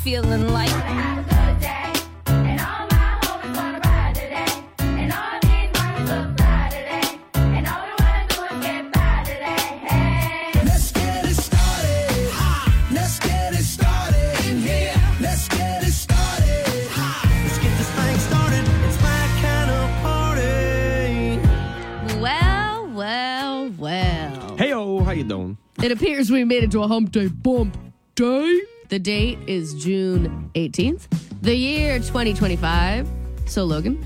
feeling like. Have a good day, and all my homies wanna ride today, and all these mommies look fly today, and all we wanna do is get by today. Hey. Let's get it started. Let's get it started in here. Let's get it started. Let's get this thing started. It's my kind of party. Well. Heyo, how you doing? It appears we made it to a hump day bump day. The date is June 18th, the year 2025. So, Logan,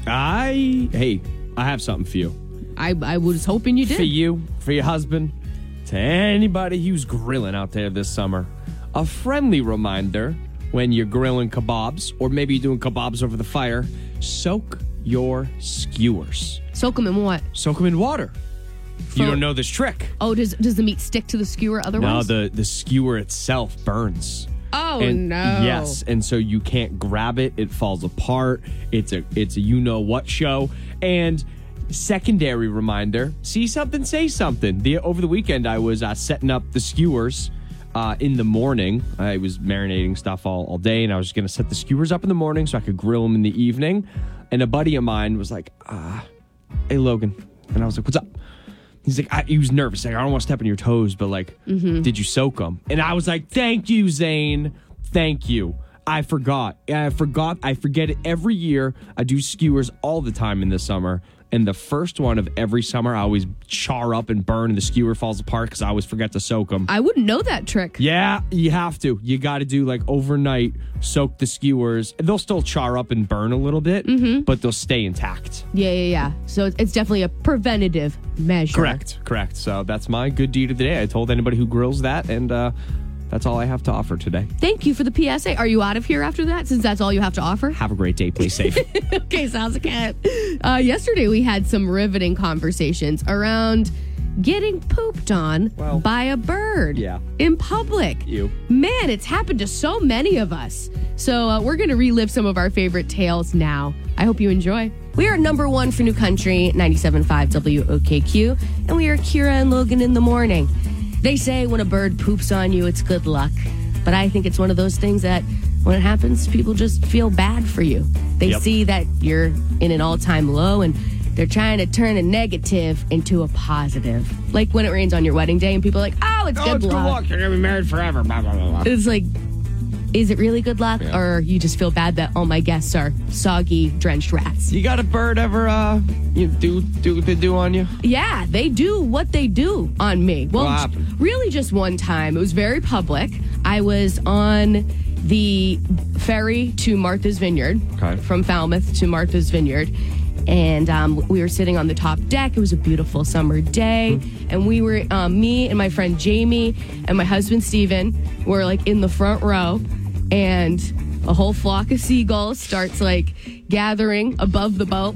I have something for you. I was hoping you did. For you, for your husband, to anybody who's grilling out there this summer. A friendly reminder when you're grilling kebabs, or maybe you're doing kebabs over the fire, soak your skewers. Soak them in what? Soak them in water. You For- don't know this trick. Oh, does the meat stick to the skewer No, otherwise? the skewer itself burns. Oh, And no. Yes, and so you can't grab it. It falls apart. It's a you know what show. And secondary reminder: see something, say something. Over the weekend, I was setting up the skewers in the morning. I was marinating stuff all day, and I was going to set the skewers up in the morning so I could grill them in the evening. And a buddy of mine was like, "Hey, Logan," and I was like, "What's up?" He's like, he was nervous. Like, I don't want to step on your toes, but like, did you soak them? And I was like, thank you, Zane. Thank you. I forgot. I forget it every year. I do skewers all the time in the summer. And the first one of every summer, I always char up and burn, and the skewer falls apart because I always forget to soak them. I wouldn't know that trick. Yeah, you have to. You got to do like overnight, soak the skewers. They'll still char up and burn a little bit, but they'll stay intact. Yeah. So it's definitely a preventative measure. Correct. So that's my good deed of the day. I told anybody who grills that, and that's all I have to offer today. Thank you for the PSA. Are you out of here after that, since that's all you have to offer? Have a great day. Play safe. Okay, sounds good. Yesterday, we had some riveting conversations around getting pooped on by a bird in public. Ew. Man, it's happened to so many of us. So we're going to relive some of our favorite tales now. I hope you enjoy. We are at number one for New Country, 97.5 WOKQ, and we are Kira and Logan in the morning. They say when a bird poops on you, it's good luck. But I think it's one of those things that when it happens, people just feel bad for you. They see that you're in an all-time low and they're trying to turn a negative into a positive. Like when it rains on your wedding day and people are like, oh, it's good luck. You're going to be married forever. Blah, blah, blah, blah. It's like, is it really good luck? Yeah. Or you just feel bad that all my guests are soggy, drenched rats? You got a bird ever do what they do on you? Yeah, they do what they do on me. Well, What happened? really just one time. It was very public. I was on the ferry to Martha's Vineyard, from Falmouth to Martha's Vineyard. And we were sitting on the top deck. It was a beautiful summer day. And we were, me and my friend Jamie and my husband Steven were like in the front row. And a whole flock of seagulls starts like gathering above the boat.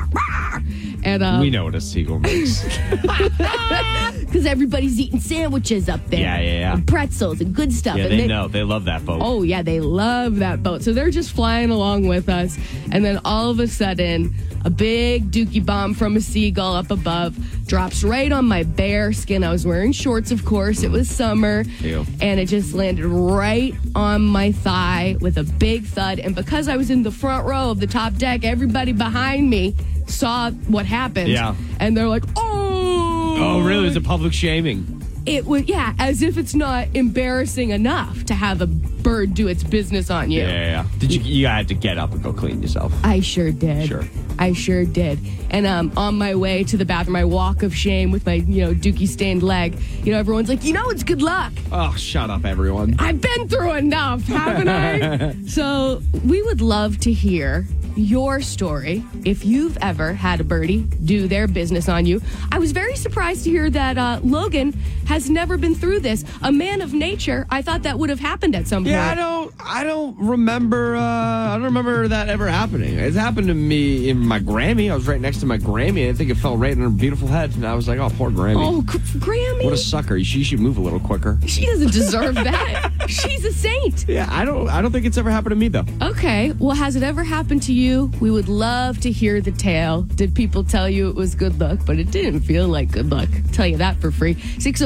And we know what a seagull makes. because everybody's eating sandwiches up there. Yeah. And pretzels and good stuff. Yeah, and they know. They love that boat. Oh, yeah, they love that boat. So they're just flying along with us. And then all of a sudden, a big dookie bomb from a seagull up above drops right on my bare skin. I was wearing shorts, of course. It was summer. Ew. And it just landed right on my thigh with a big thud. And because I was in the front row of the top deck, everybody behind me saw what happened. Yeah. And they're like, oh. Oh, really? It was a public shaming. It would, yeah, as if it's not embarrassing enough to have a bird do its business on you. Yeah. Did you had to get up and go clean yourself? I sure did. Sure. I sure did. And on my way to the bathroom, my walk of shame with my, dookie stained leg, everyone's like, it's good luck. Oh, shut up, everyone. I've been through enough, haven't I? So we would love to hear your story if you've ever had a birdie do their business on you. I was very surprised to hear that Logan has never been through this. A man of nature, I thought that would have happened at some point. Yeah, I don't remember that ever happening. It's happened to me in my Grammy. I was right next to my Grammy, and I think it fell right on her beautiful head, and I was like, oh, poor Grammy. Oh, Grammy. What a sucker. She should move a little quicker. She doesn't deserve that. She's a saint. Yeah, I don't think it's ever happened to me though. Okay, well, has it ever happened to you? We would love to hear the tale. Did people tell you it was good luck, but it didn't feel like good luck? Tell you that for free.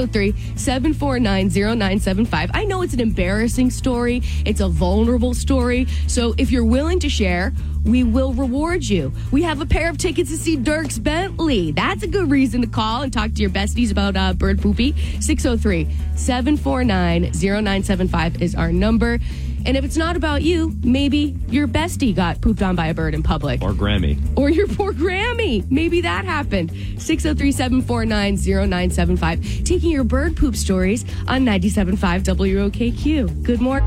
603-749-0975. I know it's an embarrassing story. It's a vulnerable story. So if you're willing to share, we will reward you. We have a pair of tickets to see Dierks Bentley. That's a good reason to call and talk to your besties about bird poopy. 603-749-0975 is our number. And if it's not about you, maybe your bestie got pooped on by a bird in public. Or Grammy. Or your poor Grammy. Maybe that happened. 603-749-0975. Taking your bird poop stories on 97.5 WOKQ. Good morning.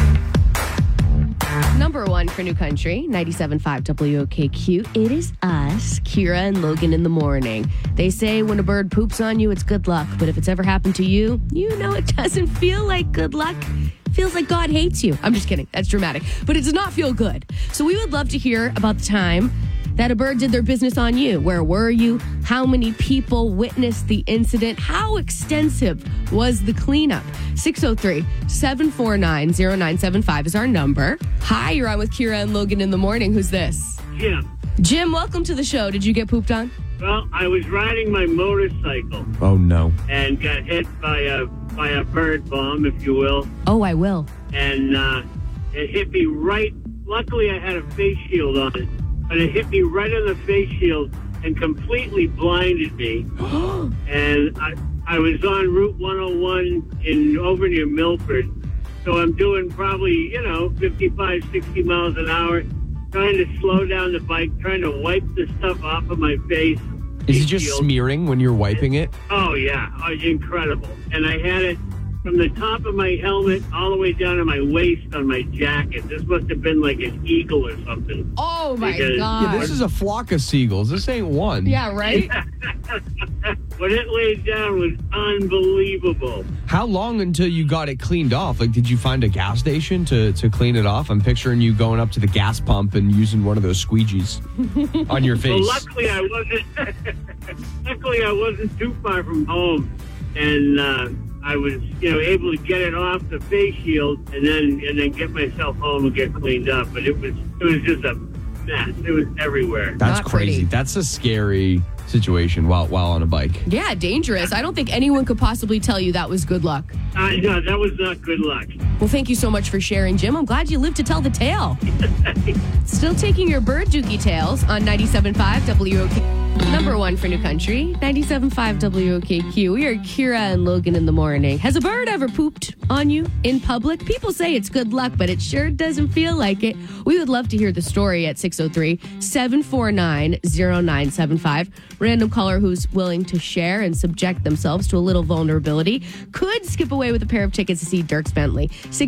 Number one for New Country, 97.5 WOKQ. It is us, Kira and Logan in the morning. They say when a bird poops on you, it's good luck. But if it's ever happened to you, you know it doesn't feel like good luck. Feels like God hates you. I'm just kidding. That's dramatic. But it does not feel good. So we would love to hear about the time that a bird did their business on you. Where were you? How many people witnessed the incident? How extensive was the cleanup? 603-749-0975 is our number. Hi, you're on with Kira and Logan in the morning. Who's this? Jim. Jim, welcome to the show. Did you get pooped on? Well, I was riding my motorcycle Oh no. and got hit by a bird bomb, if you will, Oh, I will. and it hit me right. Luckily, I had a face shield on it, but it hit me right on the face shield and completely blinded me. And I was on Route 101 over near Milford, so I'm doing probably 55, 60 miles an hour, trying to slow down the bike, trying to wipe the stuff off of my face. Is it just Shield. smearing when you're wiping it? Oh, yeah. Oh, incredible. And I had it from the top of my helmet all the way down to my waist on my jacket. This must have been like an eagle or something. Oh, my Because- God. Yeah, this is a flock of seagulls. This ain't one. Yeah, right? What it laid down was unbelievable. How long until you got it cleaned off? Like, did you find a gas station to clean it off? I'm picturing you going up to the gas pump and using one of those squeegees on your face. Well, luckily I wasn't too far from home, and I was able to get it off the face shield and then get myself home and get cleaned up. But it was just a mess. It was everywhere. That's Not crazy. pretty. That's a scary situation while on a bike. Yeah, dangerous. I don't think anyone could possibly tell you that was good luck. No, that was not good luck. Well, thank you so much for sharing, Jim. I'm glad you lived to tell the tale. Still taking your bird dookie tales on 97.5 WOKQ. Number one for New Country, 97.5 WOKQ. We are Kira and Logan in the morning. Has a bird ever pooped on you in public? People say it's good luck, but it sure doesn't feel like it. We would love to hear the story at 603-749-0975. Random caller who's willing to share and subject themselves to a little vulnerability could skip away with a pair of tickets to see Dierks Bentley.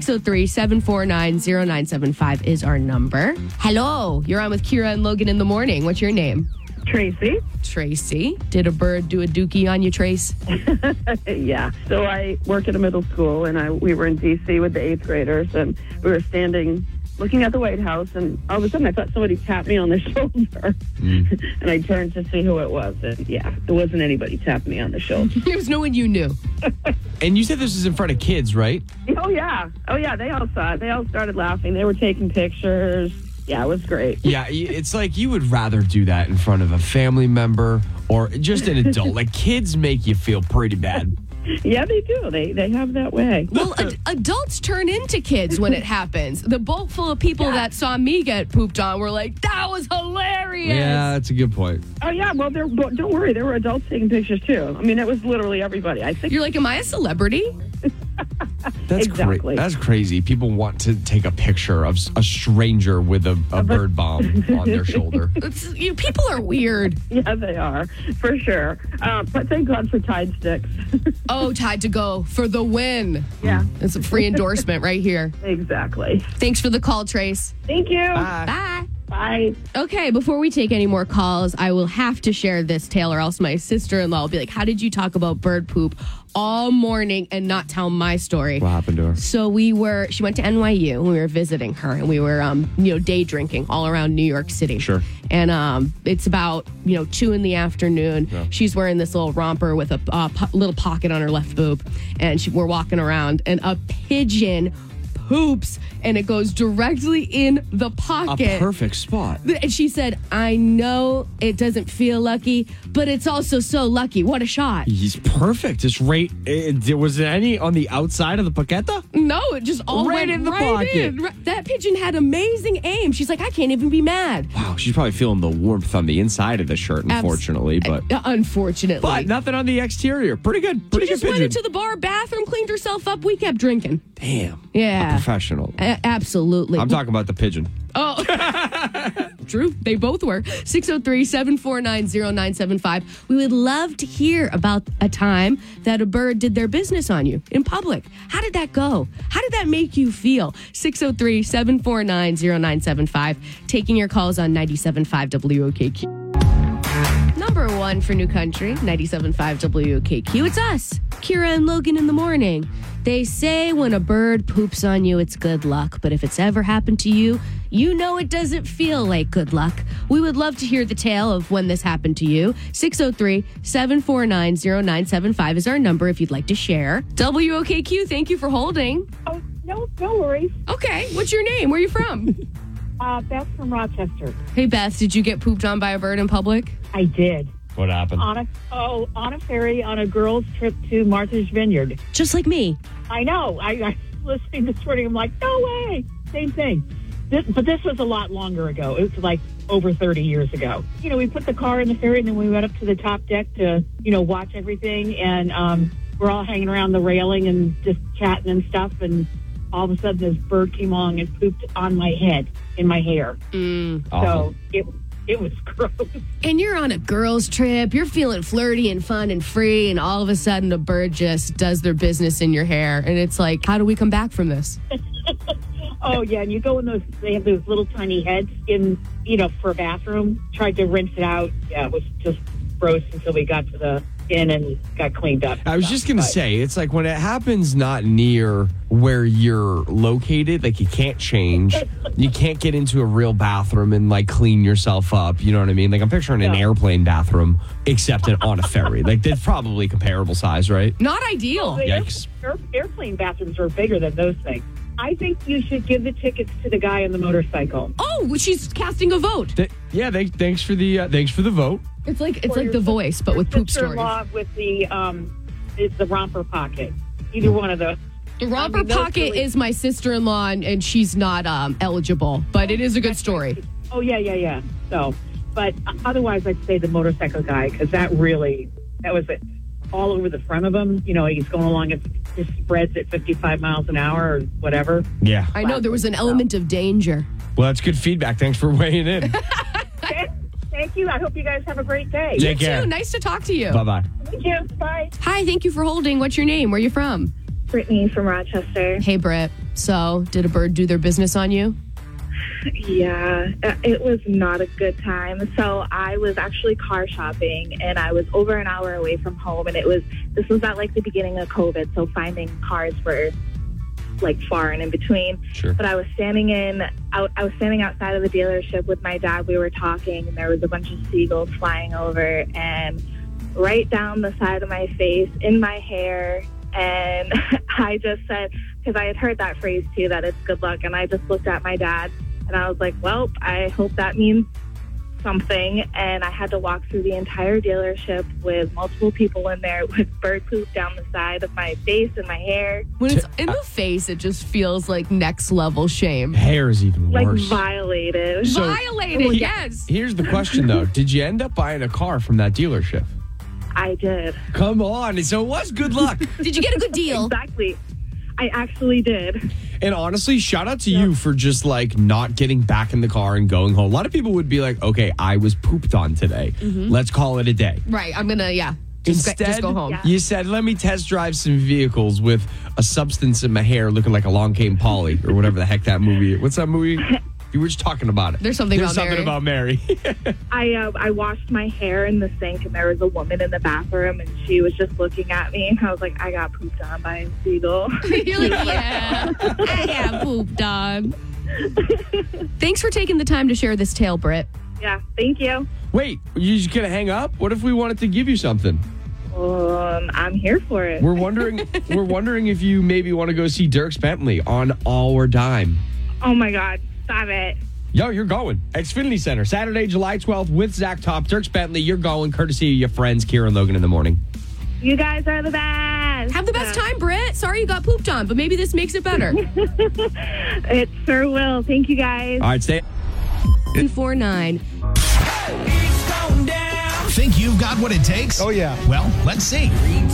603-749-0975 is our number. Hello, you're on with Kira and Logan in the morning. What's your name? Tracy. Tracy. Did a bird do a dookie on you, Trace? Yeah. So I work at a middle school, and we were in D.C. with the 8th graders, and we were standing looking at the White House, and all of a sudden I thought somebody tapped me on the shoulder. And I turned to see who it was, and yeah, there wasn't anybody tapping me on the shoulder. It was no one you knew. And you said this is in front of kids, right? Oh, yeah. They all saw it. They all started laughing. They were taking pictures. Yeah, it was great. Yeah, it's like you would rather do that in front of a family member or just an adult. Like, kids make you feel pretty bad. Yeah, they do. They have that way. Well, adults turn into kids when it happens. The boat full of people that saw me get pooped on were like, that was hilarious. Yeah, that's a good point. Oh, yeah. Well, don't worry. There were adults taking pictures, too. I mean, it was literally everybody. I think You're like, am I a celebrity? That's Exactly. That's crazy. People want to take a picture of a stranger with a bird bomb on their shoulder. People are weird. Yeah, they are, for sure. But thank God for Tide Sticks. Oh, Tide to go for the win. Yeah, It's a free endorsement right here. exactly. Thanks for the call, Trace. Thank you. Bye. Bye. Okay, before we take any more calls, I will have to share this tale, or else my sister-in-law will be like, how did you talk about bird poop all morning and not tell my story? What happened to her? So she went to NYU and we were visiting her, and we were, day drinking all around New York City. Sure. And it's about, 2 in the afternoon. Yeah. She's wearing this little romper with a little pocket on her left boob. And we're walking around, and a pigeon poops, and it goes directly in the pocket. A perfect spot. And she said, I know it doesn't feel lucky, but it's also so lucky. What a shot. He's perfect. It's right. Was there any on the outside of the paqueta? No, it just all Right went in the right pocket. in. That pigeon had amazing aim. She's like, I can't even be mad. Wow, she's probably feeling the warmth on the inside of the shirt, unfortunately. But Unfortunately. nothing on the exterior. Pretty good. Pretty She just good went pigeon. into the bar bathroom, cleaned herself up. We kept drinking. Damn. Yeah. A professional. Absolutely. I'm talking about the pigeon. Oh, true. They both were. 603-749-0975. We would love to hear about a time that a bird did their business on you in public. How did that go? How did that make you feel? 603-749-0975. Taking your calls on 97.5 WOKQ. Number 1 for New Country, 97.5 WOKQ. It's us, Kira and Logan in the morning. They say when a bird poops on you, it's good luck. But if it's ever happened to you, you know it doesn't feel like good luck. We would love to hear the tale of when this happened to you. 603-749-0975 is our number if you'd like to share. WOKQ, thank you for holding. Oh, no worries. Okay, what's your name? Where are you from? Beth from Rochester. Hey, Beth, did you get pooped on by a bird in public? I did. What happened? On a ferry on a girls' trip to Martha's Vineyard. Just like me. I know. I was listening this morning. I'm like, no way. Same thing. But this was a lot longer ago. It was like over 30 years ago. We put the car in the ferry, and then we went up to the top deck to, watch everything. And we're all hanging around the railing and just chatting and stuff. And all of a sudden, this bird came along and pooped on my head, in my hair. Awful. So it was gross. And you're on a girls' trip. You're feeling flirty and fun and free. And all of a sudden, a bird just does their business in your hair. And it's like, how do we come back from this? Oh, yeah. And you go in they have those little tiny heads for a bathroom. Tried to rinse it out. Yeah, it was just gross until we got to the inn and got cleaned up. I was just going to say, it's like when it happens not near where you're located, like you can't change. You can't get into a real bathroom and like clean yourself up. You know what I mean? Like I'm picturing an airplane bathroom, except on a ferry. Like they're probably comparable size, right? Not ideal. Yikes. Airplane bathrooms are bigger than those things. I think you should give the tickets to the guy on the motorcycle. Oh, she's casting a vote. Thanks for the vote. It's like The Voice, but with poop stories. Sister-in-law with the romper pocket. Either one of those. The romper pocket is my sister-in-law, and she's not eligible, but it is a good story. Oh, yeah. So, but otherwise, I'd say the motorcycle guy, because that was it. All over the front of him. He's going along, it just spreads at 55 miles an hour or whatever. Yeah. I know there was an element of danger. Well, that's good feedback. Thanks for weighing in. Thank you. I hope you guys have a great day. Take care. Too. Nice to talk to you. Bye-bye. Thank you. Bye. Hi, thank you for holding. What's your name? Where are you from? Brittany from Rochester. Hey, Britt. So, did a bird do their business on you? Yeah, it was not a good time. So I was actually car shopping, and I was over an hour away from home, and this was at like the beginning of COVID, so finding cars were like far and in between. Sure. But I was standing outside of the dealership with my dad. We were talking, and there was a bunch of seagulls flying over, and right down the side of my face, in my hair. And I just said, because I had heard that phrase too, that it's good luck, and I just looked at my dad. And I was like, well, I hope that means something. And I had to walk through the entire dealership with multiple people in there with bird poop down the side of my face and my hair. When it's in the face, it just feels like next level shame. Hair is even Like worse. violated. So- Violated, yes. Here's the question, though. Did you end up buying a car from that dealership? I did. Come on. So it was good luck. Did you get a good deal? Exactly. I actually did. And honestly, shout out to you for just like not getting back in the car and going home. A lot of people would be like, okay, I was pooped on today. Let's call it a day. Right, I'm going to, Instead, just go home. you said, let me test drive some vehicles with a substance in my hair looking like a Long Came Polly or whatever the heck that movie. What's that movie? You were just talking about it. There's something about Mary. I washed my hair in the sink, and there was a woman in the bathroom, and she was just looking at me, and I was like, I got pooped on by a seagull. You're like, yeah, I got pooped on. Thanks for taking the time to share this tale, Britt. Yeah, thank you. Wait, you just gonna hang up? What if we wanted to give you something? I'm here for it. We're wondering if you maybe want to go see Dierks Bentley on All or Dime. Oh my God, stop it. Yo, you're going. Xfinity Center, Saturday, July 12th with Zach Top, Dierks Bentley. You're going, courtesy of your friends, Kira and Logan in the morning. You guys are the best. Have the best time, Britt. Sorry you got pooped on, but maybe this makes it better. It sure will. Thank you, guys. All right, stay. 249. Think you've got what it takes? Oh, yeah. Well, let's see.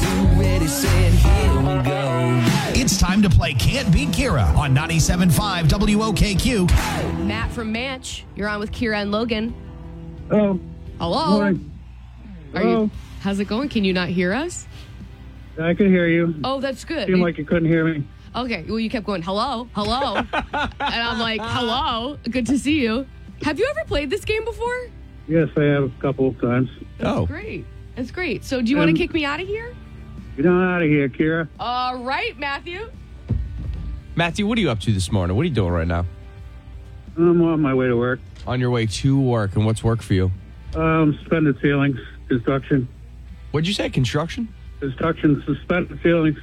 It's time to play Can't Beat Kira on 97.5 WOKQ. Matt from Manch, you're on with Kira and Logan. Oh, Hello. morning. Are you? How's it going? Can you not hear us? I could hear you. Oh, that's good. Seemed like you couldn't hear me. Okay, well, you kept going, hello, hello. And I'm like, hello, good to see you. Have you ever played this game before? Yes, I have a couple of times. Oh. Great. That's great. So do you want to kick me out of here? Get on out of here, Kira. All right, Matthew. Matthew, what are you up to this morning? What are you doing right now? I'm on my way to work. On your way to work, and what's work for you? Suspended ceilings, construction. What'd you say, construction? Construction, suspended ceilings.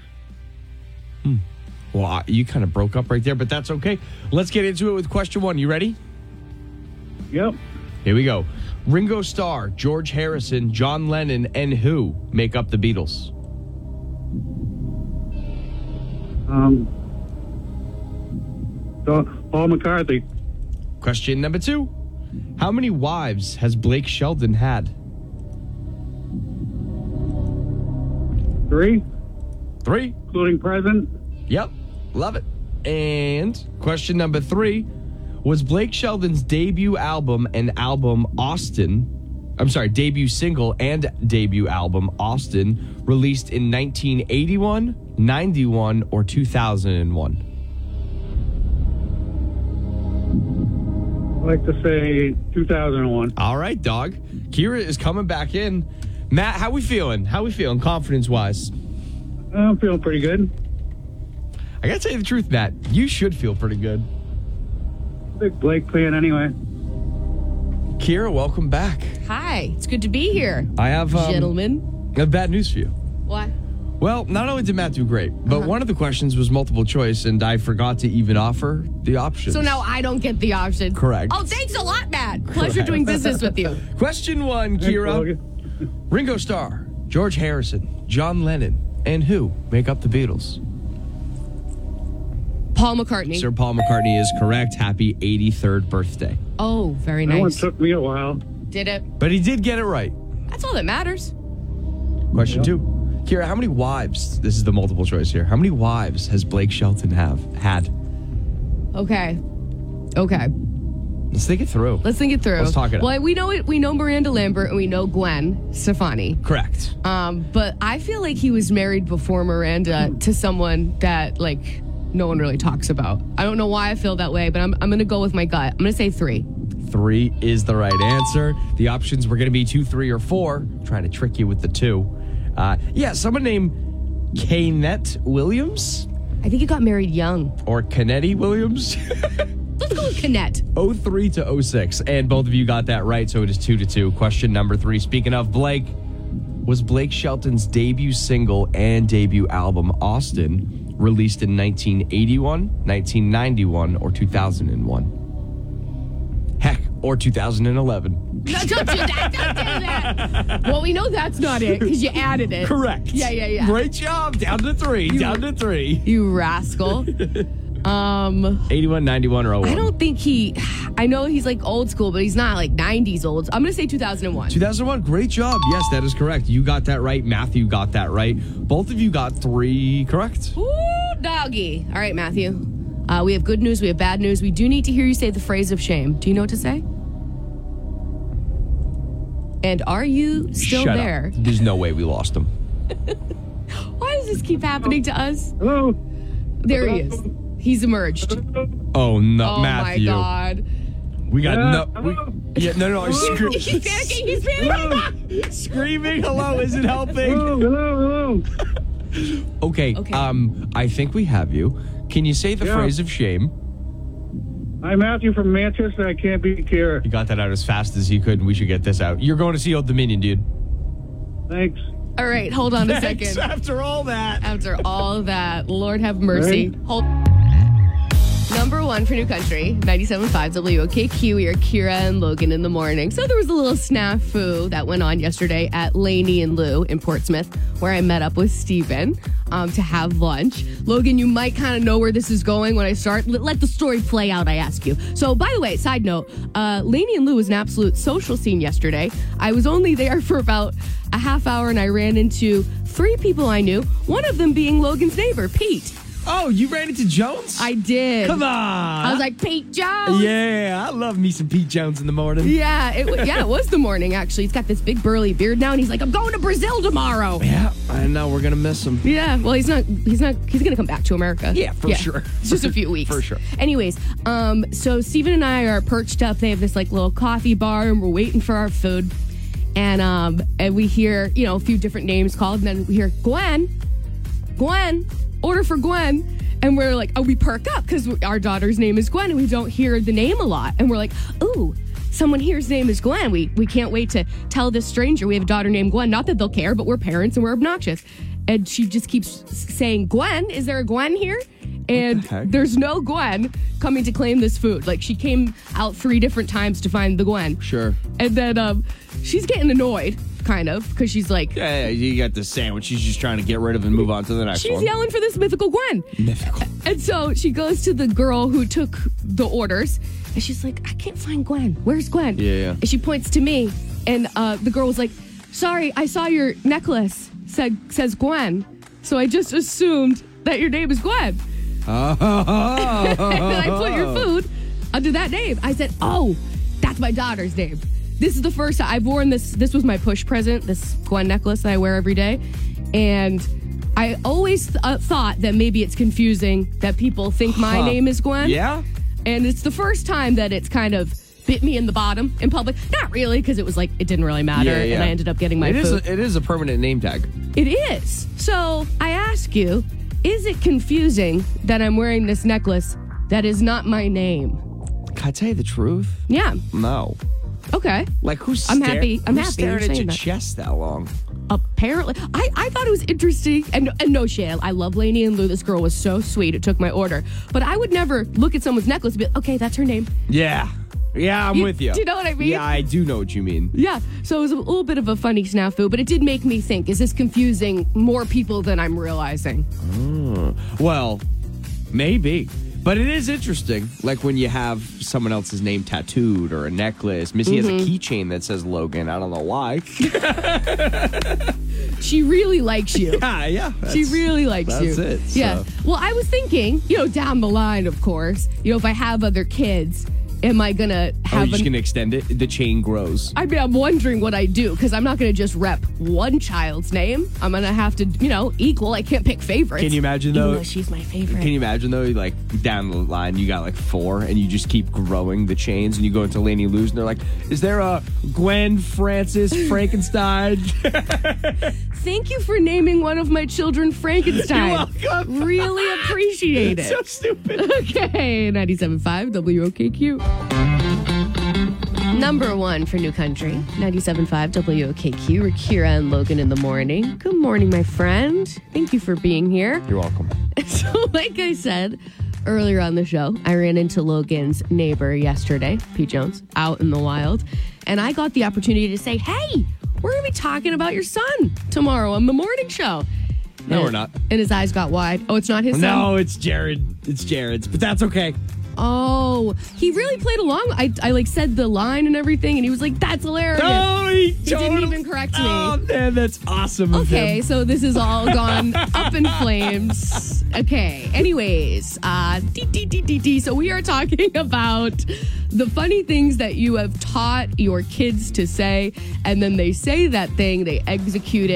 Well, you kind of broke up right there, but that's okay. Let's get into it with question one. You ready? Yep. Here we go. Ringo Starr, George Harrison, John Lennon, and who make up the Beatles? Paul McCartney. Question number two. How many wives has Blake Shelton had? 3, 3. including present. Yep. Love it. And question number 3. Was Blake Shelton's debut album and album debut single and debut album Austin released in 1981, 91, or 2001? I'd like to say 2001. All right, dog. Kira is coming back in. Matt, how we feeling? Confidence-wise? I'm feeling pretty good. I gotta tell you the truth, Matt. You should feel pretty good. Big Blake fan anyway. Kira, welcome back. Hi, it's good to be here. I have Gentlemen. I have bad news for you. What? Well, not only did Matt do great, but one of the questions was multiple choice, and I forgot to even offer the options. So now I don't get the option. Correct. Oh, thanks a lot, Matt. Pleasure doing business with you. Question one, Thanks, Kira. Logan. Ringo Starr, George Harrison, John Lennon, and who make up the Beatles? Paul McCartney. Sir Paul McCartney is correct. Happy 83rd birthday. Oh, very That one nice. took me a while. Did it? But he did get it right. That's all that matters. Question two. Kira, how many wives, this is the multiple choice here, how many wives has Blake Shelton had? Okay. Let's think it through. Let's think it through. Let's talk it out. Well, we know it. We know Miranda Lambert and we know Gwen Stefani. Correct. But I feel like he was married before Miranda to someone that like no one really talks about. I don't know why I feel that way, but I'm going to go with my gut. I'm going to say 3. 3 is the right answer. The options were going to be 2, 3, or 4. Trying to trick you with the 2. Someone named Kenneth Williams I think he got married young. or Kennedy Williams. Let's go with Kenneth. 03 to 06. And both of you got that right, so it is 2-2. Question number 3. Speaking of Blake, was Blake Shelton's debut single and debut album, Austin, released in 1981, 1991, or 2001? Heck, or 2011. No, don't do that. Don't do that. Well, we know that's not it because you added it. Correct. Yeah. Great job. Down to 3. Down to 3. You rascal. 81, 91, or 01. I don't think I know he's like old school, but he's not like 90s old. I'm going to say 2001. 2001, great job. Yes, that is correct. You got that right. Matthew got that right. Both of you got 3 correct. Ooh, doggy. All right, Matthew. We have good news. We have bad news. We do need to hear you say the phrase of shame. Do you know what to say? And are you still Shut there? up. There's no way we lost him. Why does this keep happening to us? Hello. There he is. He's emerged. Oh, no, Oh, Matthew. my God. We got hello? no. He's panicking. He's panicking. Screaming hello isn't helping. Hello. Okay. I think we have you. Can you say the Yeah. phrase of shame? I'm Matthew from Manchester. I can't beat Kira. You got that out as fast as you could, and we should get this out. You're going to see Old Dominion, dude. Thanks. All right, hold on a Thanks, second. after all that. After all that, Lord have mercy. Right. Hold. Number one for New Country, 97.5 WOKQ. We are Kira and Logan in the morning. So there was a little snafu that went on yesterday at Laney and Lou in Portsmouth, where I met up with Steven to have lunch. Logan, you might kind of know where this is going when I start. Let the story play out, I ask you. So, by the way, side note, Laney and Lou was an absolute social scene yesterday. I was only there for about a half hour, and I ran into 3 people I knew, one of them being Logan's neighbor, Pete. Oh, you ran into Jones? I did. Come on. I was like, Pete Jones. Yeah, I love me some Pete Jones in the morning. Yeah, it was the morning, actually. He's got this big burly beard now, and he's like, I'm going to Brazil tomorrow. Yeah, I know. We're going to miss him. Yeah, well, he's going to come back to America. Yeah, for sure. It's just a few weeks. For sure. Anyways, so Steven and I are perched up. They have this like little coffee bar, and we're waiting for our food. And we hear, a few different names called, and then we hear Gwen, order for Gwen. And we're like, we perk up because our daughter's name is Gwen, and we don't hear the name a lot. And we're like, ooh, someone here's name is Gwen. We can't wait to tell this stranger we have a daughter named Gwen. Not that they'll care, but we're parents and we're obnoxious. And she just keeps saying, Gwen, is there a Gwen here? And there's no Gwen coming to claim this food. Like, she came out 3 different times to find the Gwen. Sure. And then she's getting annoyed, kind of, because she's like... Yeah, you got the sandwich. She's just trying to get rid of and move on to the next one. She's yelling for this mythical Gwen. Mythical. And so she goes to the girl who took the orders, and she's like, I can't find Gwen. Where's Gwen? Yeah. And she points to me, and the girl was like, sorry, I saw your necklace says Gwen, so I just assumed that your name is Gwen. And then I put your food under that name. I said, oh, that's my daughter's name. This is the first time I've worn this. This was my push present, this Gwen necklace that I wear every day. And I always thought that maybe it's confusing that people think my name is Gwen. Yeah? And it's the first time that it's kind of bit me in the bottom in public. Not really, because it was like, it didn't really matter. Yeah. And I ended up getting my food. It is a permanent name tag. It is. So I ask you, is it confusing that I'm wearing this necklace that is not my name? Can I tell you the truth? Yeah. No. Okay. Like, who's I'm happy. I'm who's happy staring you're at saying your that. chest that long? Apparently, I thought it was interesting, and no shit. I love Laney and Lou. This girl was so sweet. It took my order, but I would never look at someone's necklace and be like, okay, that's her name. Yeah, I'm with you. Do you know what I mean? Yeah, I do know what you mean. Yeah. So it was a little bit of a funny snafu, but it did make me think: is this confusing more people than I'm realizing? Well, maybe. But it is interesting, like when you have someone else's name tattooed or a necklace. Missy has a keychain that says Logan. I don't know why. She really likes you. Yeah. She really likes you. That's it. Yeah. So. Well, I was thinking, down the line, of course, if I have other kids, am I going to Oh, have you're just going to extend it? The chain grows. I mean, I'm wondering what I do, because I'm not going to just rep one child's name. I'm going to have to, equal. I can't pick favorites. Can you imagine, Even though? though she's my favorite. Can you imagine, though, like, down the line, you got, like, 4, and you just keep growing the chains, and you go into Laney Lou's, and they're like, is there a Gwen Francis Frankenstein? Thank you for naming one of my children Frankenstein. You're welcome. Really appreciate it. So stupid. Okay, 97.5 WOKQ. Number one for New Country, 97.5 WOKQ. We're Kira and Logan in the morning. Good morning, my friend. Thank you for being here. You're welcome. So, like I said earlier on the show, I ran into Logan's neighbor yesterday, Pete Jones, out in the wild. And I got the opportunity to say, hey, we're going to be talking about your son tomorrow on the morning show. No, we're not. And his eyes got wide. Oh, it's not his son? No, it's Jared. It's Jared's, but that's okay. Oh, he really played along. I said the line and everything, and he was like, that's hilarious. No, he didn't even correct me. Oh, man, that's awesome of Okay, him. so this has all gone up in flames. Okay, anyways, so we are talking about the funny things that you have taught your kids to say, and then they say that thing, they execute it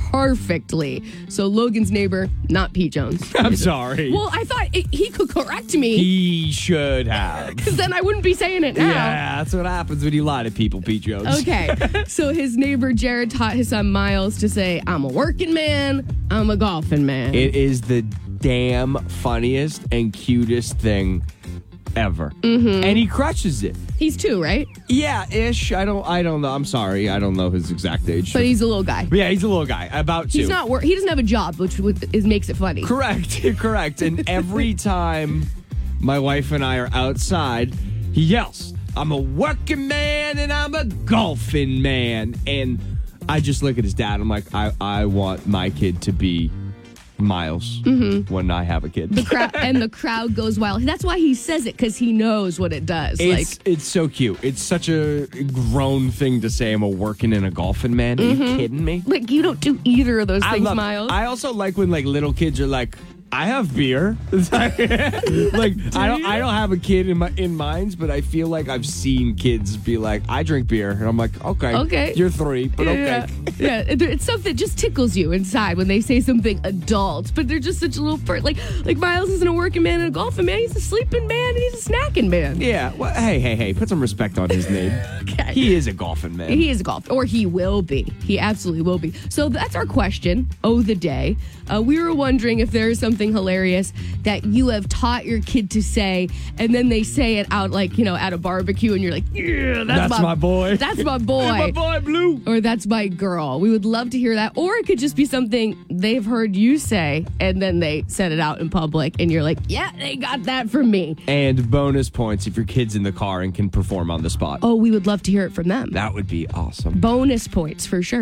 perfectly. So Logan's neighbor, not Pete Jones. I'm sorry. Well, I thought he could correct me, He should have. because then I wouldn't be saying it now. Yeah, that's what happens when you lie to people, Pete Jones. Okay, so his neighbor Jared taught his son Miles to say, I'm a working man, I'm a golfing man. It is the damn funniest and cutest thing ever. Mm-hmm. And he crushes it. He's 2, right? Yeah, ish. I don't know. I'm sorry. I don't know his exact age. But he's a little guy. But yeah, he's a little guy. About 2. He doesn't have a job, which makes it funny. Correct. Correct. And every time my wife and I are outside, he yells, I'm a working man and I'm a golfing man. And I just look at his dad. I'm like, I want my kid to be Miles when I have a kid. The crowd goes wild. That's why he says it, because he knows what it does. It's so cute. It's such a grown thing to say. I'm a working and a golfing man. Are you kidding me? Like, you don't do either of those things, Miles. I also like when like little kids are like, I have beer. It's like I don't have a kid in mind, but I feel like I've seen kids be like, I drink beer, and I'm like, okay, you're 3, but okay. Yeah, it's stuff that just tickles you inside when they say something adult, but they're just such a little part. Like Miles isn't a working man and a golfing man. He's a sleeping man and he's a snacking man. Yeah. Well, hey, put some respect on his name. Okay. He is a golfing man. He is a golfer, or he will be. He absolutely will be. So that's our question, the day. We were wondering if there is something hilarious that you have taught your kid to say, and then they say it out, like, at a barbecue, and you're like, yeah, that's my boy. That's my boy. My boy, Blue. Or that's my girl. We would love to hear that. Or it could just be something they've heard you say, and then they said it out in public, and you're like, yeah, they got that from me. And bonus points if your kid's in the car and can perform on the spot. Oh, we would love to hear it from them. That would be awesome. Bonus points for sure.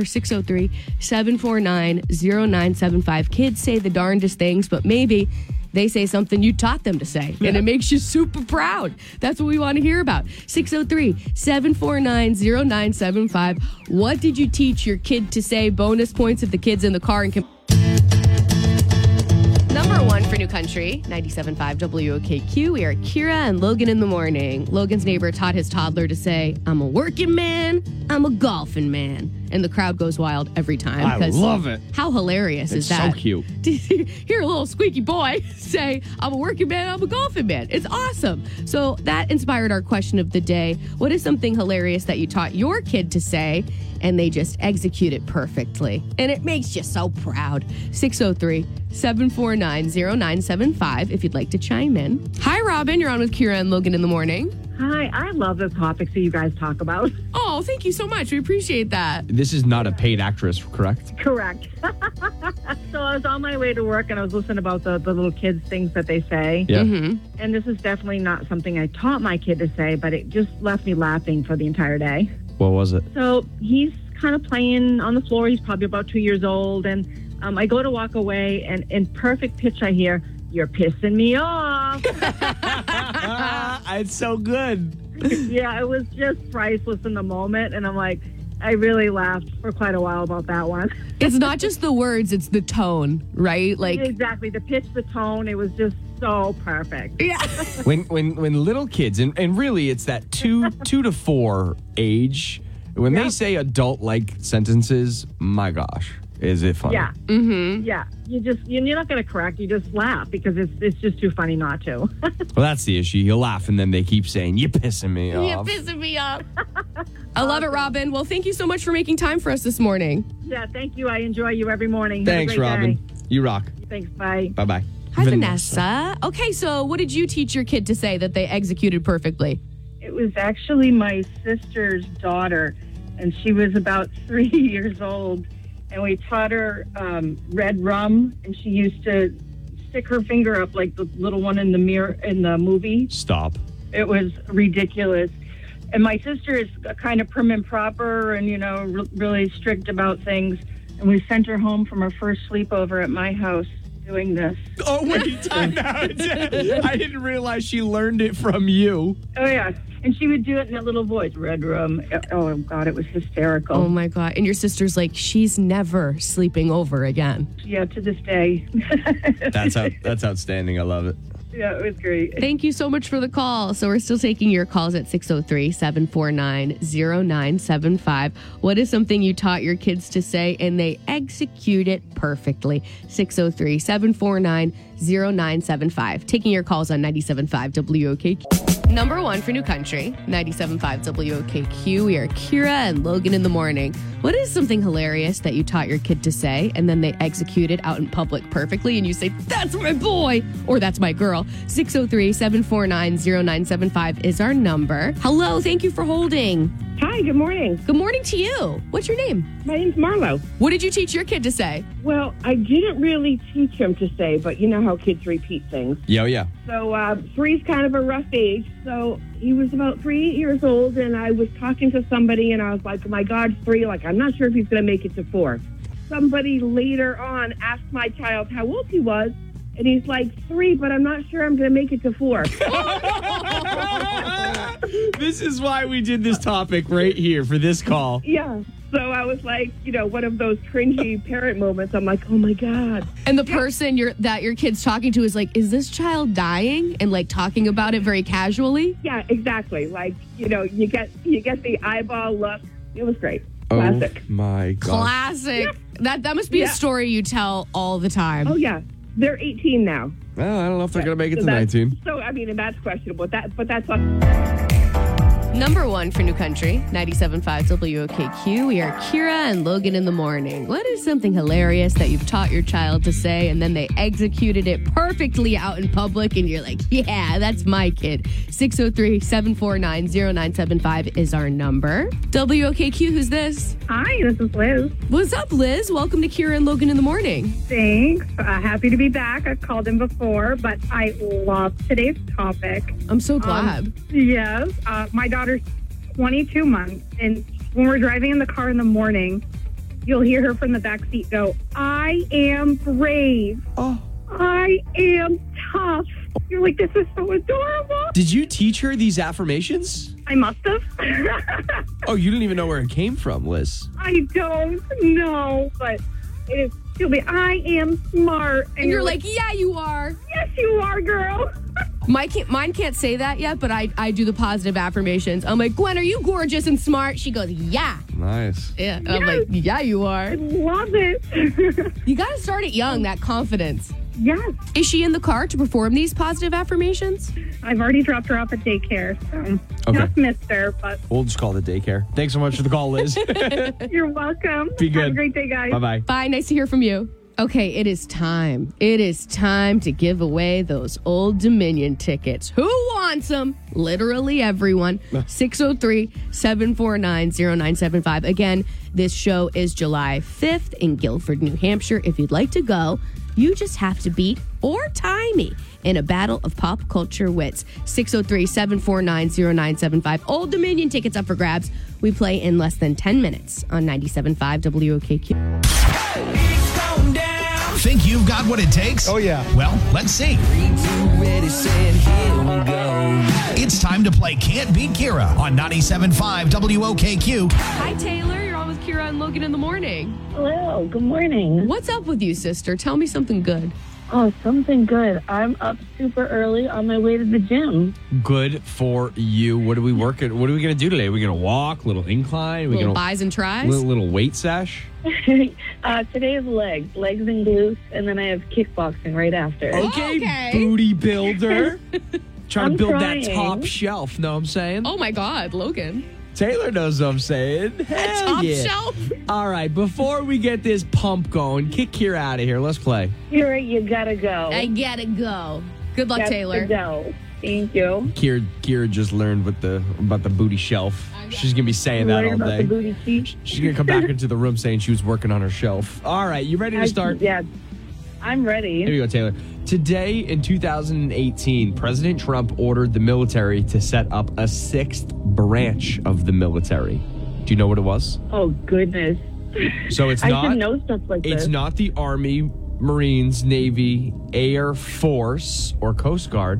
603-749-0975. Kids say the darndest things, but maybe they say something you taught them to say, and it makes you super proud. That's what we want to hear about. 603-749-0975. What did you teach your kid to say? Bonus points if the kid's in the car and can... Number 1 for New Country, 97.5 WOKQ. We are Kira and Logan in the morning. Logan's neighbor taught his toddler to say, I'm a working man, I'm a golfing man. And the crowd goes wild every time. I love it. How hilarious is that? It's so cute. To hear a little squeaky boy say, I'm a working man, I'm a golfing man. It's awesome. So that inspired our question of the day. What is something hilarious that you taught your kid to say, and they just execute it perfectly? And it makes you so proud. 603-749-0975 if you'd like to chime in. Hi, Robin. You're on with Kira and Logan in the morning. Hi, I love the topics that you guys talk about. Oh, thank you so much. We appreciate that. This is not a paid actress, correct? Correct. So I was on my way to work and I was listening about the little kids' things that they say. Yeah. And this is definitely not something I taught my kid to say, but it just left me laughing for the entire day. What was it? So he's kind of playing on the floor. He's probably about 2 years old. And I go to walk away, and in perfect pitch, I hear, "You're pissing me off." It's so good. Yeah, it was just priceless in the moment. And I'm like, I really laughed for quite a while about that one. It's not just the words, it's the tone, right? Like, Exactly. The pitch, the tone, it was just so perfect. yeah. When little kids, and really it's that 2 to 4 age, when they say adult-like sentences, my gosh, is it funny? Yeah. Mm-hmm. Yeah. You're not going to correct. You just laugh because it's just too funny not to. Well, that's the issue. You laugh, and then they keep saying, "You're pissing me off." You're pissing me off. I love it, Robin. Well, thank you so much for making time for us this morning. Yeah, thank you. I enjoy you every morning. Have a Thanks, great Robin. day. You rock. Thanks. Bye. Bye-bye. Hi, Vanessa. Okay, so what did you teach your kid to say that they executed perfectly? It was actually my sister's daughter, and she was about 3 years old. And we taught her red rum, and she used to stick her finger up like the little one in the mirror in the movie. Stop. It was ridiculous. And my sister is kind of prim and proper and, really strict about things. And we sent her home from her first sleepover at my house doing this. Oh, wait, time out. I didn't realize she learned it from you. Oh, yeah. And she would do it in that little voice, red rum. Oh, God, it was hysterical. Oh, my God. And your sister's like, she's never sleeping over again. Yeah, to this day. That's outstanding. I love it. Yeah, it was great. Thank you so much for the call. So we're still taking your calls at 603-749-0975. What is something you taught your kids to say and they execute it perfectly? 603-749-0975. Taking your calls on 97.5 WOKQ. Number one for New Country, 97.5 WOKQ. We are Kira and Logan in the morning. What is something hilarious that you taught your kid to say and then they execute it out in public perfectly and you say, that's my boy or that's my girl? 603-749-0975 is our number. Hello, thank you for holding. Hi, good morning. Good morning to you. What's your name? My name's Marlo. What did you teach your kid to say? Well, I didn't really teach him to say, but you know how kids repeat things. Yeah. So 3's kind of a rough age. So he was about 3 years old, and I was talking to somebody, and I was like, oh my God, 3. Like, I'm not sure if he's going to make it to 4. Somebody later on asked my child how old he was, and he's like, 3, but I'm not sure I'm going to make it to 4. This is why we did this topic right here for this call. Yeah. So I was like, one of those cringy parent moments. I'm like, oh my God. And the person that your kid's talking to is like, is this child dying? And like talking about it very casually? Yeah, exactly. Like, you get the eyeball look. It was great. Classic. Oh my God. Classic. Yeah. That must be a story you tell all the time. Oh, yeah. They're 18 now. Well, I don't know if they're going to make it to 19. So, I mean, and that's questionable. But that's what. Number one for New Country, 97.5 WOKQ. We are Kira and Logan in the morning. What is something hilarious that you've taught your child to say and then they executed it perfectly out in public and you're like, yeah, that's my kid. 603-749-0975 is our number. WOKQ, who's this? Hi, this is Liz. What's up, Liz? Welcome to Kira and Logan in the morning. Thanks. Happy to be back. I've called in before, but I love today's topic. I'm so glad. Yes. My daughter's 22 months, and when we're driving in the car in the morning, you'll hear her from the back seat go, I am brave. Oh. I am tough. You're like, this is so adorable. Did you teach her these affirmations? I must have. Oh, you didn't even know where it came from, Liz. I don't know, but it is. She'll be, I am smart. And you're like, yeah, you are. Yes, you are, girl. Mine can't say that yet, but I do the positive affirmations. I'm like, Gwen, are you gorgeous and smart? She goes, yeah. Nice. Yeah. Yes. I'm like, yeah, you are. I love it. You got to start it young, that confidence. Yes. Is she in the car to perform these positive affirmations? I've already dropped her off at daycare, so just missed her, but... We'll just call it daycare. Thanks so much for the call, Liz. You're welcome. Be good. Have a great day, guys. Bye-bye. Bye. Nice to hear from you. Okay, it is time. It is time to give away those Old Dominion tickets. Who wants them? Literally everyone. 603-749-0975. Again, this show is July 5th in Guilford, New Hampshire. If you'd like to go, you just have to beat or tie me in a battle of pop culture wits. 603-749-0975. Old Dominion tickets up for grabs. We play in less than 10 minutes on 97.5 WOKQ. Think you've got what it takes? Oh, yeah. Well, let's see. It's time to play Can't Beat Kira on 97.5 WOKQ. Hi, Taylor. You're on with Kira and Logan in the morning. Hello, good morning. What's up with you, sister? Tell me something good. Oh, something good. I'm up super early on my way to the gym. Good for you. What are we working? What are we going to do today? Are we going to walk? Little incline? Little buys and tries? Little weight sesh? Today is legs and glutes, and then I have kickboxing right after. Okay. Booty builder. Trying to build trying. that top shelf. Know what I'm saying? Oh, my God, Logan. Taylor knows what I'm saying. Hell Top yeah. shelf. All right, before we get this pump going, kick Kira out of here. Let's play. You're right, you gotta go. I gotta go. Good luck, Got Taylor. to go. Thank you. Kira just learned about the booty shelf. She's going to be saying that all About day. the booty cheek. She's going to come back into the room saying she was working on her shelf. All right, you ready to start? Yeah, I'm ready. Here you go, Taylor. Today in 2018, President Trump ordered the military to set up a 6th branch of the military. Do you know what it was? Oh, goodness. So it's I not. should know stuff like this. It's not the Army, Marines, Navy, Air Force, or Coast Guard.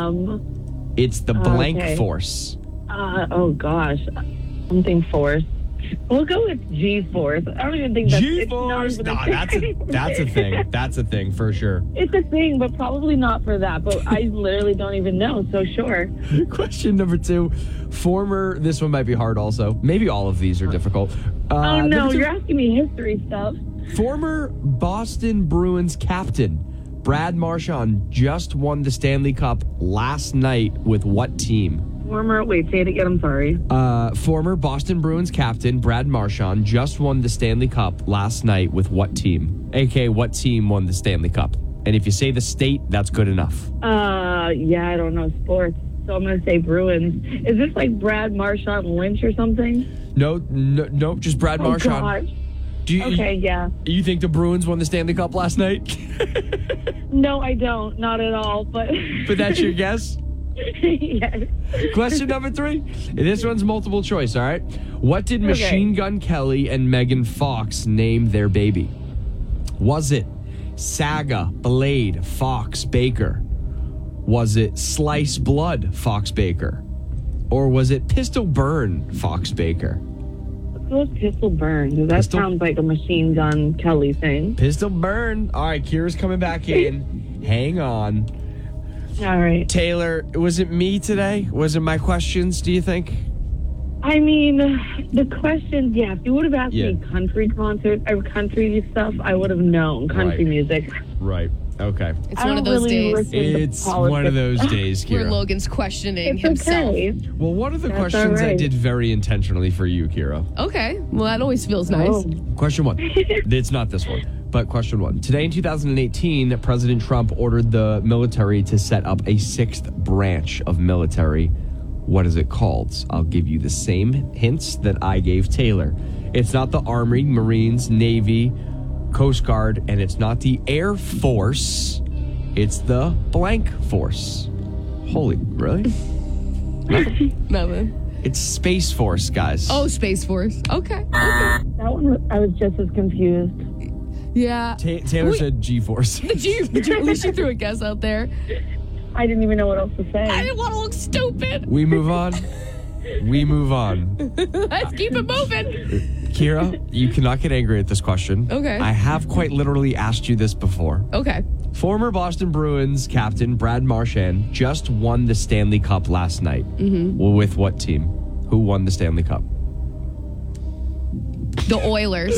Um. It's the blank Okay. force. Oh gosh, something force. We'll go with G-Force. I don't even think that's G-Force. It's not Nah, even that's a thing. That's a thing for sure. It's a thing, but probably not for that. But I literally don't even know, so sure. Question number 2. This one might be hard also. Maybe all of these are difficult. Oh, no, number 2, you're asking me history stuff. former Boston Bruins captain Brad Marchand just won the Stanley Cup last night with what team? Wait, say it again, I'm sorry. Former Boston Bruins captain Brad Marchand just won the Stanley Cup last night with what team? AKA, what team won the Stanley Cup? And if you say the state, that's good enough. Yeah, I don't know sports, so I'm going to say Bruins. Is this like Brad Marchand Lynch or something? No, just Brad Marchand. Gosh. Yeah. You think the Bruins won the Stanley Cup last night? No, I don't. Not at all, but... But that's your guess? Yes. Question number 3. This one's multiple choice, all right? What did Machine Gun Kelly and Megan Fox name their baby? Was it Saga Blade Fox Baker? Was it Slice Blood Fox Baker? Or was it Pistol Burn Fox Baker? Let's go with Pistol Burn. That sounds like a Machine Gun Kelly thing. Pistol Burn. All right, Kira's coming back in. Hang on. All right. Taylor, was it me today? Was it my questions, do you think? I mean, the questions, yeah. If you would have asked me country concert or country stuff, I would have known country music. Right. Okay. It's one of those days. It's one of those days, Kira. Where Logan's questioning It's himself. okay. Well, one of the That's questions all I right. did very intentionally for you, Kira. Okay. Well, that always feels nice. Oh. Question 1. It's not this one, but question 1. Today in 2018, President Trump ordered the military to set up a 6th branch of military. What is it called? I'll give you the same hints that I gave Taylor. It's not the Army, Marines, Navy, Coast Guard, and it's not the Air Force. It's the blank force. Holy, really? Nothing. It's Space Force, guys. Oh, Space Force. Okay. That one, I was just as confused. Yeah. Taylor said G-Force. At least you threw a guess out there. I didn't even know what else to say. I didn't want to look stupid. We move on. Let's keep it moving. Kira, you cannot get angry at this question. Okay. I have quite literally asked you this before. Okay. Former Boston Bruins captain Brad Marchand just won the Stanley Cup last night. Mm-hmm. Well, with what team? Who won the Stanley Cup? The Oilers.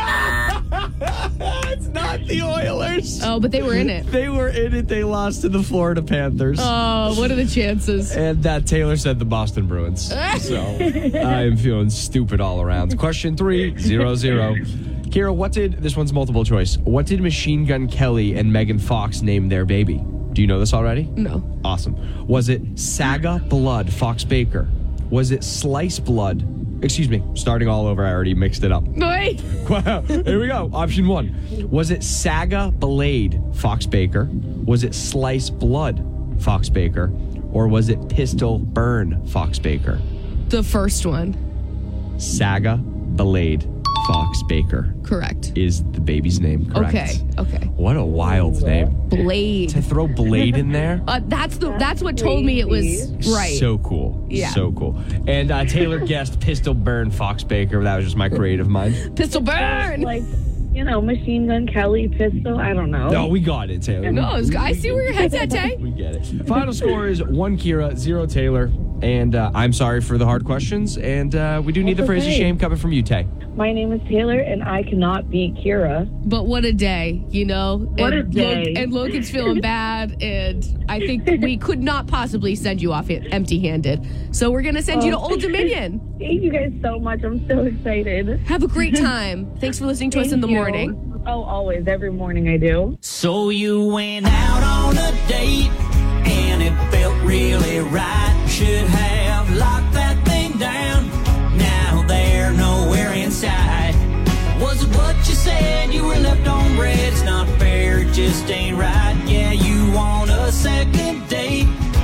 It's not the Oilers. Oh, but they were in it. They were in it. They lost to the Florida Panthers. Oh, what are the chances? And Taylor said the Boston Bruins. So I am feeling stupid all around. Question 3, 0-0. Kira, this one's multiple choice. What did Machine Gun Kelly and Megan Fox name their baby? Do you know this already? No. Awesome. Was it Saga Blood Fox Baker? Was it Slice Blood? Excuse me, starting all over. I already mixed it up. Wait. Here we go. Option 1. Was it Saga Blade Fox Baker? Was it Slice Blood Fox Baker? Or was it Pistol Burn Fox Baker? The first one. Saga Blade Fox Baker. Correct. Is the baby's name correct? Okay. What a wild name. Blade. To throw Blade in there? That's what told me it was right. So cool. Yeah. So cool. And Taylor guessed Pistol Burn Fox Baker. That was just my creative mind. Pistol Burn. Like, Machine Gun Kelly, Pistol, I don't know. No, we got it, Taylor. No, I see where your head's at, Tay. We get it. Final score is 1 Kira, 0 Taylor. And I'm sorry for the hard questions. And we do need the phrase of shame coming from you, Tay. My name is Taylor, and I cannot beat Kira. But what a day, What a day. And Logan's feeling bad, and I think we could not possibly send you off empty-handed. So we're going to send you to Old Dominion. Thank you guys so much. I'm so excited. Have a great time. Thanks for listening to us in the morning. Oh, always. Every morning I do. So you went out on a date and it felt really right. Should have locked that thing down. Now they're nowhere inside. Was it what you said? You were left on red. It's not fair, it just ain't right. Yeah, you want a second date. You're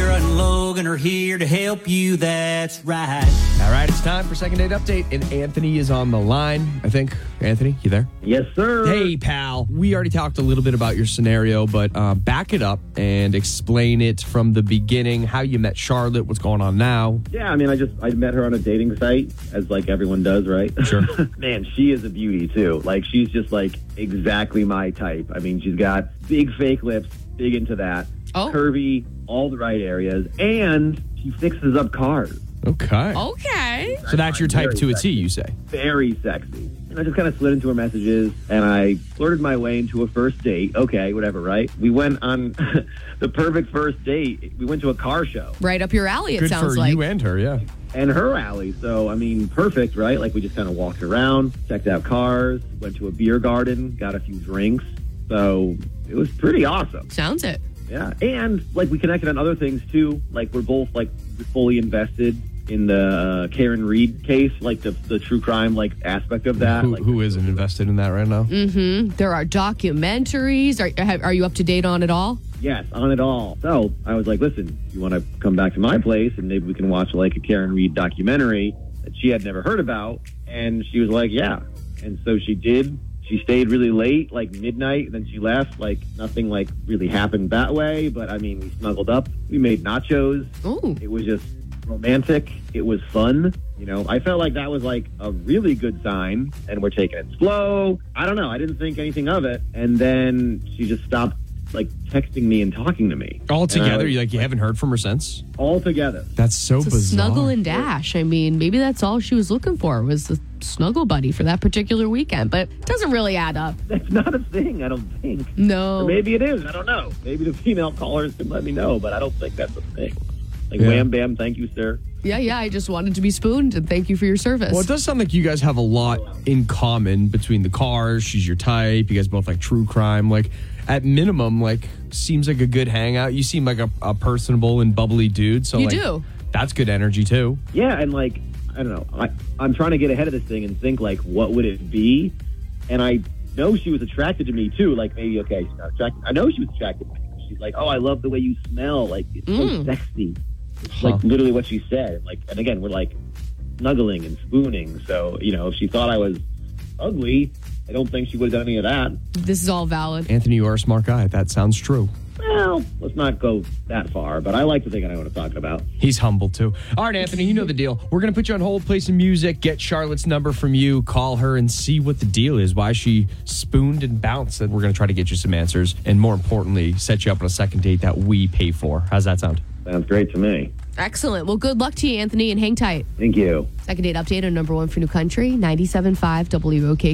Kira and Logan are here to help you. That's right. All right, it's time for second date update, and Anthony is on the line. I think. Anthony, you there? Yes, sir. Hey, pal. We already talked a little bit about your scenario, but back it up and explain it from the beginning, how you met Charlotte, what's going on now. Yeah, I mean, I met her on a dating site, as like everyone does, right? Sure. Man, she is a beauty, too. Like, she's just like exactly my type. I mean, she's got big fake lips, big into that, curvy, all the right areas, and she fixes up cars. Okay. Okay. So that's your type to a T, you say? Very sexy. And I just kind of slid into her messages, and I flirted my way into a first date. Okay, whatever, right? We went on the perfect first date. We went to a car show. Right up your alley, it Good sounds for like. you and her, yeah. And her alley. So, I mean, perfect, right? Like, we just kind of walked around, checked out cars, went to a beer garden, got a few drinks. So, it was pretty awesome. Sounds it. Yeah. And, like, we connected on other things, too. Like, we're both, like, fully invested in the Karen Reed case, like the true crime, like, aspect of that. Who isn't invested in that right now? Mm-hmm. There are documentaries. Are you up to date on it all? Yes, on it all. So I was like, listen, you want to come back to my place and maybe we can watch like a Karen Reed documentary that she had never heard about? And she was like, yeah. And so she did. She stayed really late, like midnight, and then she left. Like, nothing like really happened that way. But I mean, we snuggled up. We made nachos. Ooh. It was just romantic. It was fun. You know, I felt like that was like a really good sign, and we're taking it slow. I don't know. I didn't think anything of it. And then she just stopped like texting me and talking to me. All together? You haven't heard from her since? All together. That's so It's a bizarre. snuggle and dash. I mean, maybe that's all she was looking for was a snuggle buddy for that particular weekend, but it doesn't really add up. That's not a thing, I don't think. No. Or maybe it is. I don't know. Maybe the female callers can let me know, but I don't think that's a thing. Like, Yeah. wham, bam, thank you, sir. Yeah, I just wanted to be spooned, and thank you for your service. Well, it does sound like you guys have a lot in common between the cars. She's your type. You guys both like true crime. Like, at minimum, like, seems like a good hangout. You seem like a personable and bubbly dude. So, You like, do. That's good energy, too. Yeah, and like, I don't know. I'm trying to get ahead of this thing and think, like, what would it be? And I know she was attracted to me, too. Like, maybe, okay, she's not attracted. I know she was attracted to me. She's like, oh, I love the way you smell. Like, it's so sexy. It's like literally what she said. Like, and again, we're like snuggling and spooning. So, you know, if she thought I was ugly, I don't think she would have done any of that. This is all valid. Anthony, you are a smart guy. That sounds true. Well, let's not go that far, but I like to think I know what I'm talking about. He's humble, too. All right, Anthony, you know the deal. We're going to put you on hold, play some music, get Charlotte's number from you, call her, and see what the deal is, why she spooned and bounced. And we're going to try to get you some answers, and more importantly, set you up on a second date that we pay for. How's that sound? Sounds great to me. Excellent. Well, good luck to you, Anthony, and hang tight. Thank you. Second date update on number one for New Country, 97.5 WOK.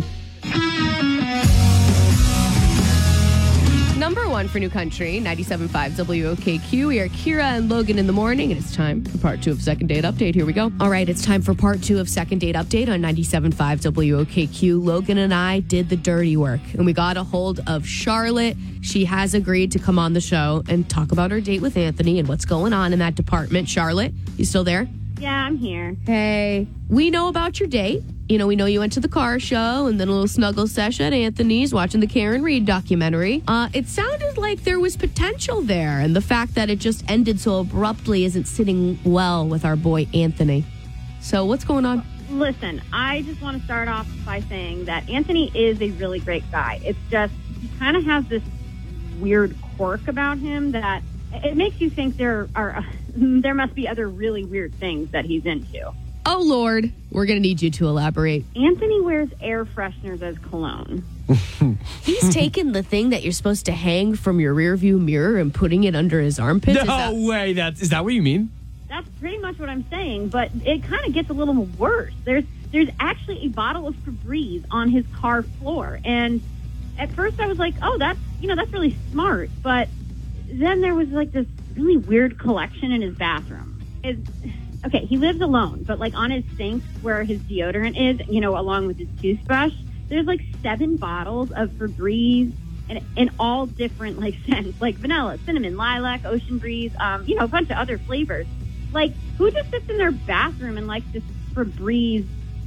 Number one for New Country, 97.5 WOKQ. We are Kira and Logan in the morning, and it's time for part two of Second Date Update. Here we go. All right, it's time for part two of Second Date Update on 97.5 WOKQ. Logan and I did the dirty work, and we got a hold of Charlotte. She has agreed to come on the show and talk about her date with Anthony and what's going on in that department. Charlotte, you still there? Yeah, I'm here. Hey, we know about your date. You know, we know you went to the car show and then a little snuggle session at Anthony's watching the Karen Reed documentary. It sounded like there was potential there, and the fact that it just ended so abruptly isn't sitting well with our boy Anthony. So what's going on? Listen, I just want to start off by saying that Anthony is a really great guy. It's just, he kind of has this weird quirk about him that it makes you think there must be other really weird things that he's into. Oh, Lord. We're going to need you to elaborate. Anthony wears air fresheners as cologne. He's taken the thing that you're supposed to hang from your rearview mirror and putting it under his armpits. No way. Is that what you mean? That's pretty much what I'm saying, but it kind of gets a little worse. There's actually a bottle of Febreze on his car floor, and at first I was like, oh, that's really smart, but then there was like this really weird collection in his bathroom. Okay, he lives alone, but like on his sink where his deodorant is, you know, along with his toothbrush, there's like 7 bottles of Febreze and in all different like scents, like vanilla, cinnamon, lilac, ocean breeze, a bunch of other flavors. Like, who just sits in their bathroom and likes this Febreze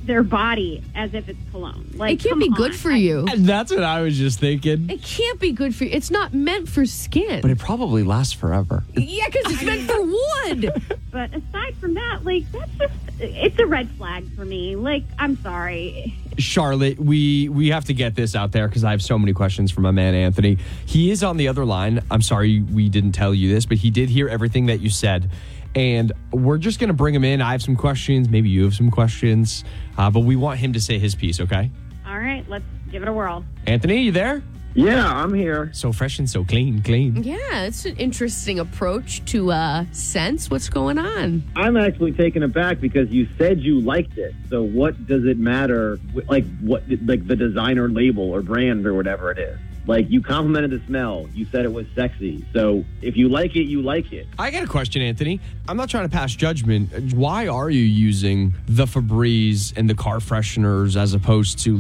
their body as if it's cologne. Like, It can't come be good on. for you. And that's what I was just thinking. It can't be good for you. It's not meant for skin. But it probably lasts forever. Yeah, because it's meant for wood. But aside from that, like, it's a red flag for me. Like, I'm sorry. Charlotte, we have to get this out there because I have so many questions from my man Anthony. He is on the other line. I'm sorry we didn't tell you this, but he did hear everything that you said. And we're just going to bring him in. I have some questions. Maybe you have some questions. But we want him to say his piece, okay? All right, let's give it a whirl. Anthony, you there? Yeah, I'm here. So fresh and so clean. Yeah, it's an interesting approach to sense what's going on. I'm actually taken aback because you said you liked it. So what does it matter? Like the designer label or brand or whatever it is. Like, you complimented the smell. You said it was sexy. So if you like it, you like it. I got a question, Anthony. I'm not trying to pass judgment. Why are you using the Febreze and the car fresheners as opposed to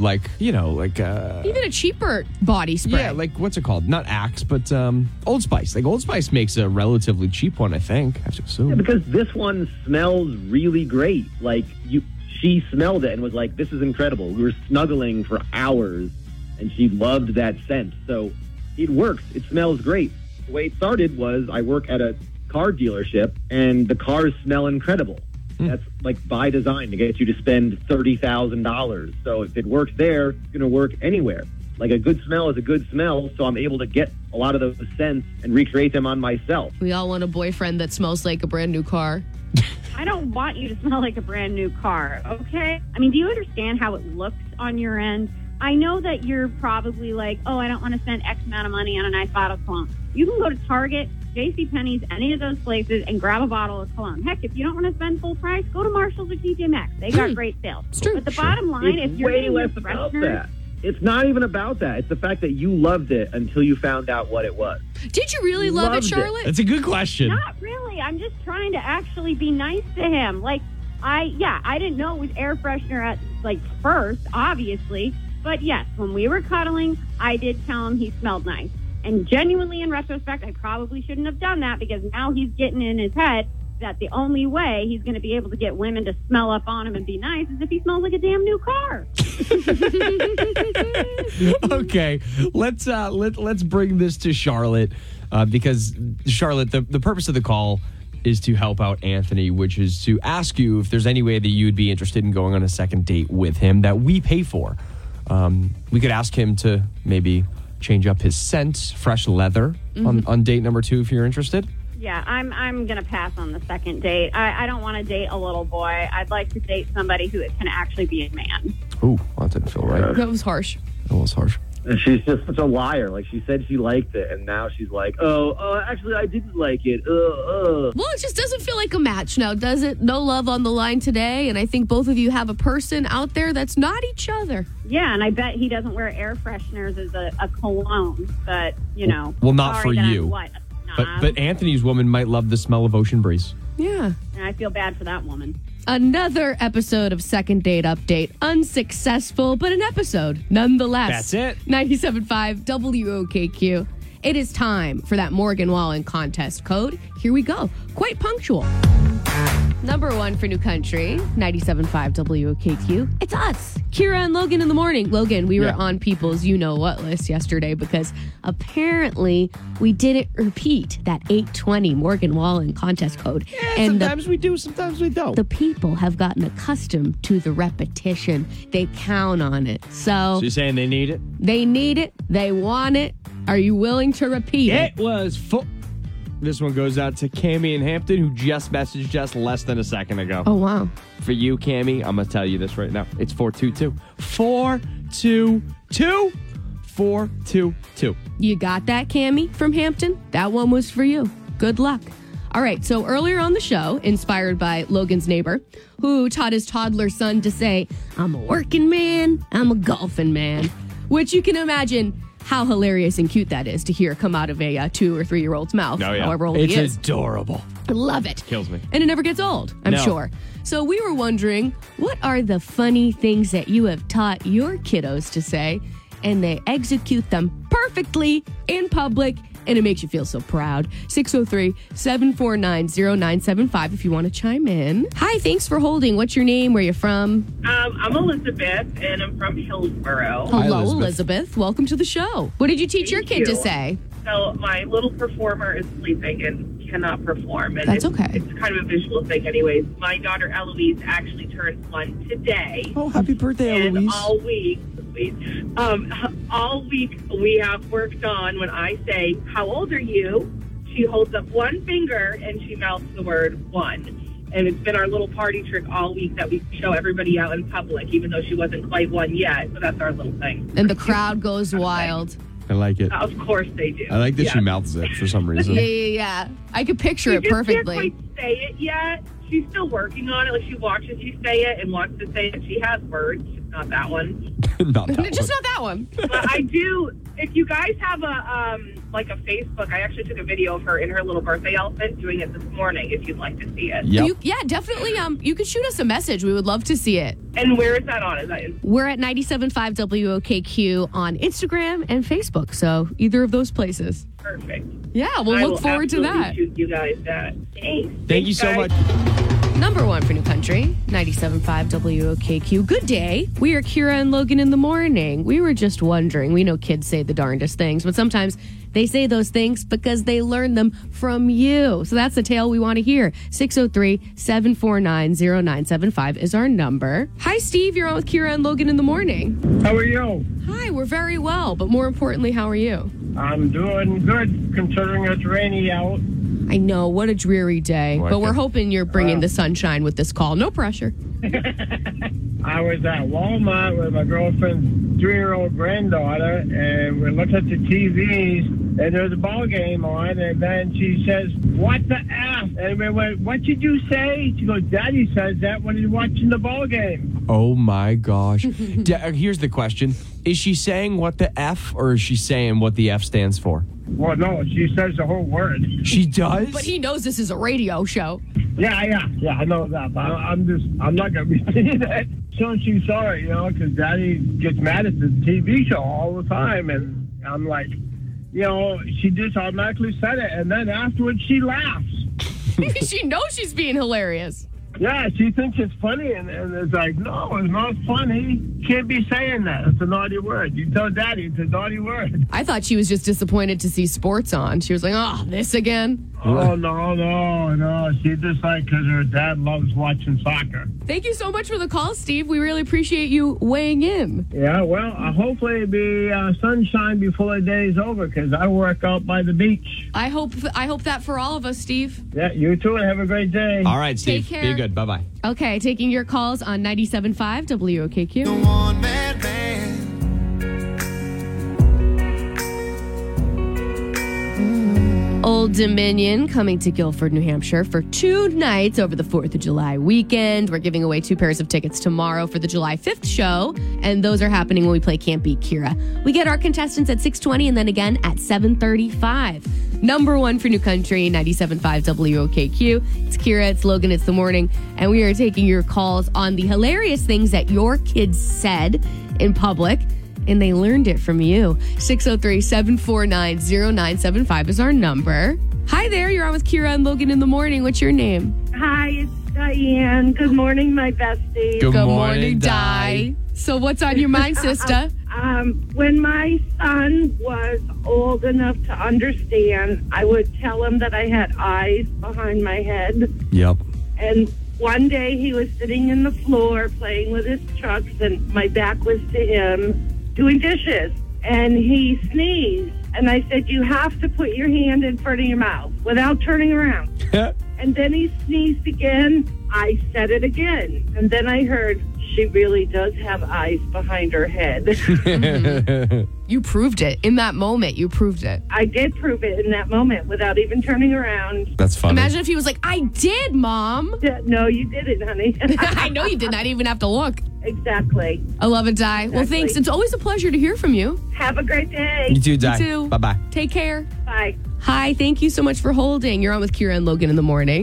Even a cheaper body spray. Yeah, like what's it called? Not Axe, but Old Spice. Like Old Spice makes a relatively cheap one, I think. I have to assume. Yeah, because this one smells really great. Like, she smelled it and was like, this is incredible. We were snuggling for hours. And she loved that scent. So it works. It smells great. The way it started was I work at a car dealership, and the cars smell incredible. That's like by design to get you to spend $30,000. So if it works there, it's going to work anywhere. Like, a good smell is a good smell, so I'm able to get a lot of those scents and recreate them on myself. We all want a boyfriend that smells like a brand new car. I don't want you to smell like a brand new car, okay? I mean, do you understand how it looks on your end? I know that you're probably like, oh, I don't want to spend X amount of money on a nice bottle of cologne. You can go to Target, JCPenney's, any of those places, and grab a bottle of cologne. Heck, if you don't want to spend full price, go to Marshall's or TJ Maxx. They got great sales. But the bottom line, if It's you're way getting less your about freshener, that. It's not even about that. It's the fact that you loved it until you found out what it was. Did you really love it, Charlotte? That's a good question. Not really. I'm just trying to actually be nice to him. Like, I didn't know it was air freshener at, first, obviously. But yes, when we were cuddling, I did tell him he smelled nice. And genuinely, in retrospect, I probably shouldn't have done that because now he's getting in his head that the only way he's going to be able to get women to smell up on him and be nice is if he smells like a damn new car. Okay, let's bring this to Charlotte because Charlotte, the purpose of the call is to help out Anthony, which is to ask you if there's any way that you'd be interested in going on a second date with him that we pay for. We could ask him to maybe change up his scent, fresh leather on date number 2 if you're interested. Yeah, I'm going to pass on the second date. I don't want to date a little boy. I'd like to date somebody who can actually be a man. Ooh, well, that didn't feel right. That was harsh. That was harsh. And she's just such a liar. Like, she said she liked it, and now she's like, oh, actually, I didn't like it. Well, it just doesn't feel like a match now, does it? No love on the line today, and I think both of you have a person out there that's not each other. Yeah, and I bet he doesn't wear air fresheners as a cologne, but, Well, not sorry for that I'm you. what, a snob. But Anthony's woman might love the smell of ocean breeze. Yeah. And I feel bad for that woman. Another episode of Second Date Update. Unsuccessful, but an episode nonetheless. That's it. 97.5 WOKQ. It is time for that Morgan Wallen contest code. Here we go. Quite punctual. Number 1 for New Country, 97.5 WOKQ. It's us, Kira and Logan in the morning. Logan, we were on people's you-know-what list yesterday because apparently we didn't repeat that 820 Morgan Wallen contest code. And sometimes we do, sometimes we don't. the people have gotten accustomed to the repetition. They count on it. So you're saying they need it? they need it. They want it. Are you willing to repeat it? It was full. This one goes out to Cammie in Hampton, who just messaged us less than a second ago. Oh, wow. For you, Cammie, I'm going to tell you this right now. It's 422. 422. 422. You got that, Cammie from Hampton? That one was for you. Good luck. All right, so earlier on the show, inspired by Logan's neighbor, who taught his toddler son to say, I'm a working man, I'm a golfing man, which you can imagine how hilarious and cute that is to hear come out of a 2 or 3 year old's mouth, however old it's he is. adorable. I love it. Kills me. And it never gets old, I'm No. sure. So we were wondering, what are the funny things that you have taught your kiddos to say? and they execute them perfectly in public, and it makes you feel so proud. 603-749-0975 if you want to chime in. Hi, thanks for holding. What's your name? Where you from? I'm Elizabeth, and I'm from Hillsboro. Hello, Elizabeth. Welcome to the show. What did you teach your kid to say? So my little performer is sleeping and cannot perform. And That's okay. It's kind of a visual thing anyways. My daughter Eloise actually turned 1 today. Oh, happy birthday, and Eloise. all week we have worked on when I say, how old are you? She holds up one finger and she mouths the word 1. And it's been our little party trick all week that we show everybody out in public, even though she wasn't quite 1 yet. So that's our little thing. And the crowd goes wild. I like it. Of course they do. I like that Yeah. she mouths it for some reason. Yeah. I could picture She it just perfectly. can't quite say it yet. She's still working on it. Like she watches you say it and wants to say it. She has words, just not that one. Not that Just one. not that one. But I do. If you guys have a Facebook, I actually took a video of her in her little birthday outfit doing it this morning. If you'd like to see it. Yep. Yeah, definitely. You could shoot us a message. We would love to see it. And where is that on? Is that in? We're at 97.5 WOKQ on Instagram and Facebook. So either of those places. Perfect. Yeah, we'll I look will forward to absolutely that. Shoot you guys that. Thanks. Thank you so guys. much. Number one for New Country, 97.5 WOKQ. Good day. We are Kira and Logan in the morning. We were just wondering. We know kids say the darndest things, but sometimes they say those things because they learn them from you. So that's the tale we want to hear. 603-749-0975 is our number. Hi, Steve. You're on with Kira and Logan in the morning. How are you? Hi, we're very well. But more importantly, how are you? I'm doing good, considering it's rainy out. I know. What a dreary day. But we're hoping you're bringing the sunshine with this call. No pressure. I was at Walmart with my girlfriend's 3-year-old granddaughter, and we looked at the TVs, and there's a ball game on, and then she says, "What the F?" And we went, "What did you say?" She goes, "Daddy says that when he's watching the ball game." Oh my gosh. Here's the question. Is she saying what the F or is she saying what the F stands for? Well, no, she says the whole word. She does? But he knows this is a radio show. Yeah, I know that, but I'm not going to be saying that. So she's sorry, because Daddy gets mad at the TV show all the time, and I'm like, she just automatically said it, and then afterwards she laughs. She knows she's being hilarious. Yeah, she thinks it's funny, and it's like, no, it's not funny. Can't be saying that. It's a naughty word. You tell Daddy it's a naughty word. I thought she was just disappointed to see sports on. She was like, oh, this again? Oh, no. She just like because her dad loves watching soccer. Thank you so much for the call, Steve. We really appreciate you weighing in. Yeah, well, hopefully it'll be sunshine before the day's over because I work out by the beach. I hope that for all of us, Steve. Yeah, you too, and have a great day. All right, Steve. Take care. Be good. Bye-bye. Okay, taking your calls on 97.5 WOKQ. Old Dominion coming to Guilford, New Hampshire for 2 nights over the 4th of July weekend. We're giving away 2 pairs of tickets tomorrow for the July 5th show, and those are happening when we play Can't Beat Kira. We get our contestants at 6:20 and then again at 7:35. Number one for New Country, 97.5 WOKQ. It's Kira, it's Logan, it's the morning, and we are taking your calls on the hilarious things that your kids said in public. And they learned it from you. 603-749-0975 is our number. Hi there, you're on with Kira and Logan in the morning. What's your name? Hi, it's Diane. Good morning, my bestie. Good morning, Di. So what's on your mind, sister? When my son was old enough to understand, I would tell him that I had eyes behind my head. Yep. And one day he was sitting in the floor playing with his trucks, and my back was to him doing dishes. And he sneezed. And I said, you have to put your hand in front of your mouth without turning around. And then he sneezed again. I said it again. And then I heard, she really does have eyes behind her head. You proved it. In that moment, you proved it. I did prove it in that moment without even turning around. That's funny. Imagine if he was like, I did, Mom. No, you didn't, honey. I know you did not even have to look. Exactly. I love it, Di. Well, thanks. It's always a pleasure to hear from you. Have a great day. You too, Di. You too. Bye-bye. Take care. Bye. Hi, thank you so much for holding. You're on with Kira and Logan in the morning.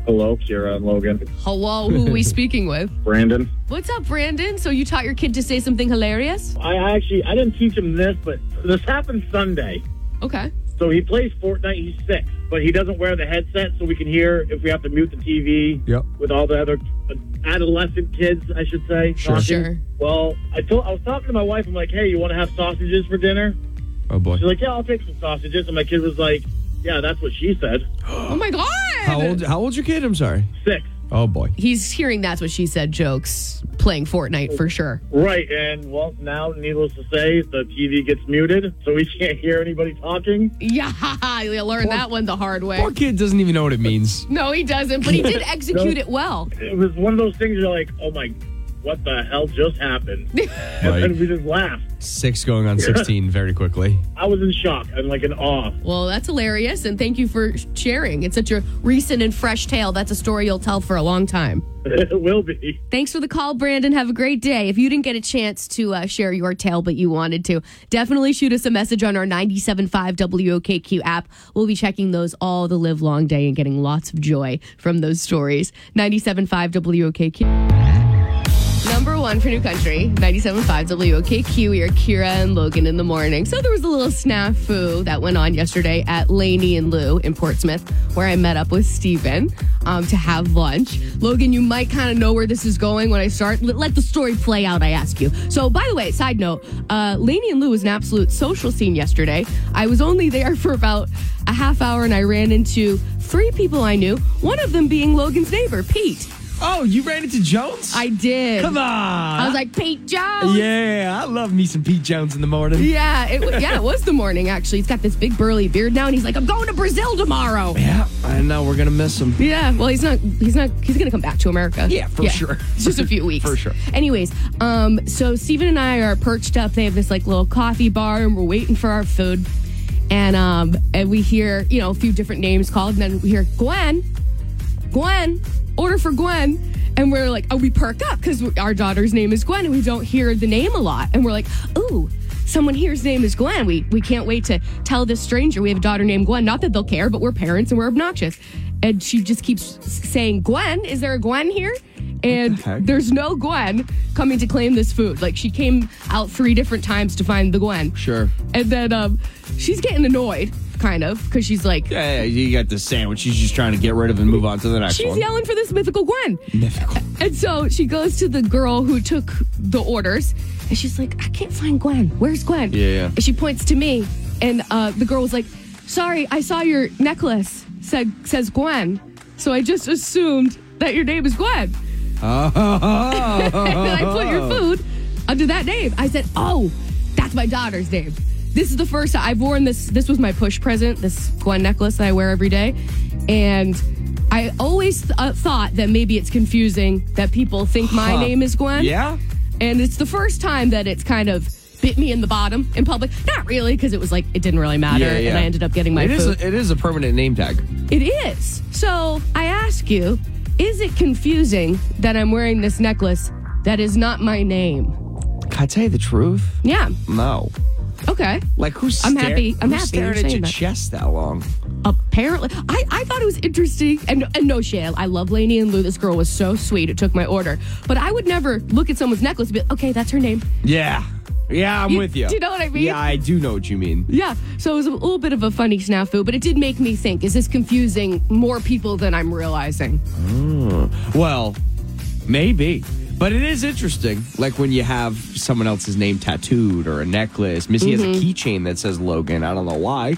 Hello, Kira and Logan. Hello, who are we speaking with? Brandon. What's up, Brandon? So you taught your kid to say something hilarious? I didn't teach him this, but this happened Sunday. Okay. So he plays Fortnite. He's 6, but he doesn't wear the headset, so we can hear if we have to mute the TV. Yep. With all the other adolescent kids, I should say. Sure. Sure. Well, I was talking to my wife. I'm like, hey, you want to have sausages for dinner? Oh, boy. She's like, yeah, I'll take some sausages. And my kid was like, yeah, that's what she said. Oh, my God. How old's your kid? I'm sorry. 6. Oh, boy. He's hearing that's what she said jokes, playing Fortnite for sure. Right, and well, now, needless to say, the TV gets muted, so we can't hear anybody talking. Yeah, you'll learn that one the hard way. Poor kid doesn't even know what it means. No, he doesn't, but he did execute it well. It was one of those things you're like, oh my, what the hell just happened? And then we just laughed. 6 going on 16 very quickly. I was in shock and like in awe. Well, that's hilarious, and thank you for sharing. It's such a recent and fresh tale. That's a story you'll tell for a long time. It will be. Thanks for the call, Brandon. Have a great day. If you didn't get a chance to share your tale, but you wanted to, definitely shoot us a message on our 97.5 WOKQ app. We'll be checking those all the live long day and getting lots of joy from those stories. 97.5 WOKQ. Number 1 for New Country, 97.5 WOKQ. We are Kira and Logan in the morning. So there was a little snafu that went on yesterday at Laney and Lou in Portsmouth, where I met up with Steven to have lunch. Logan, you might kind of know where this is going when I start. Let the story play out, I ask you. So, by the way, side note, Laney and Lou was an absolute social scene yesterday. I was only there for about a half hour, and I ran into 3 people I knew, one of them being Logan's neighbor, Pete. Oh, you ran into Jones? I did. Come on. I was like, Pete Jones. Yeah, I love me some Pete Jones in the morning. Yeah, it was the morning, actually. He's got this big burly beard now, and he's like, I'm going to Brazil tomorrow. Yeah, I know. We're going to miss him. Yeah, well, he's going to come back to America. Yeah, for sure. It's just a few weeks. For sure. Anyways, so Steven and I are perched up. They have this like little coffee bar, and we're waiting for our food. And we hear, a few different names called, and then we hear Gwen, order for Gwen. And we're like, we perk up because our daughter's name is Gwen and we don't hear the name a lot. And we're like, ooh, someone here's name is Gwen. We can't wait to tell this stranger we have a daughter named Gwen. Not that they'll care, but we're parents and we're obnoxious. And she just keeps saying, Gwen, is there a Gwen here? And there's no Gwen coming to claim this food. Like, she came out 3 different times to find the Gwen. Sure. And then she's getting annoyed, kind of, because she's like... Yeah, you got the sandwich. She's just trying to get rid of and move on to the next one. She's yelling for this mythical Gwen. Mythical. And so she goes to the girl who took the orders, and she's like, I can't find Gwen. Where's Gwen? Yeah. And she points to me, and the girl was like, sorry, I saw your necklace says Gwen, so I just assumed that your name is Gwen. Oh. And I put your food under that name. I said, oh, that's my daughter's name. This is the first time I've worn this. This was my push present, this Gwen necklace that I wear every day. And I always thought that maybe it's confusing that people think my name is Gwen. Yeah. And it's the first time that it's kind of bit me in the bottom in public. Not really, because it was like, it didn't really matter. Yeah. And I ended up getting my food. It is a permanent name tag. It is. So I ask you, is it confusing that I'm wearing this necklace that is not my name? Can I tell you the truth? Yeah. No. Okay. Like, who's I'm happy you're staring at saying your that. chest that long? Apparently. I thought it was interesting. And no shade. I love Laney and Lou. This girl was so sweet. It took my order. But I would never look at someone's necklace and be like, okay, that's her name. Yeah. Yeah, I'm with you. Do you know what I mean? Yeah, I do know what you mean. Yeah. So it was a little bit of a funny snafu, but it did make me think, is this confusing more people than I'm realizing? Well, maybe. But it is interesting, like when you have someone else's name tattooed or a necklace. Missy has a keychain that says Logan. I don't know why.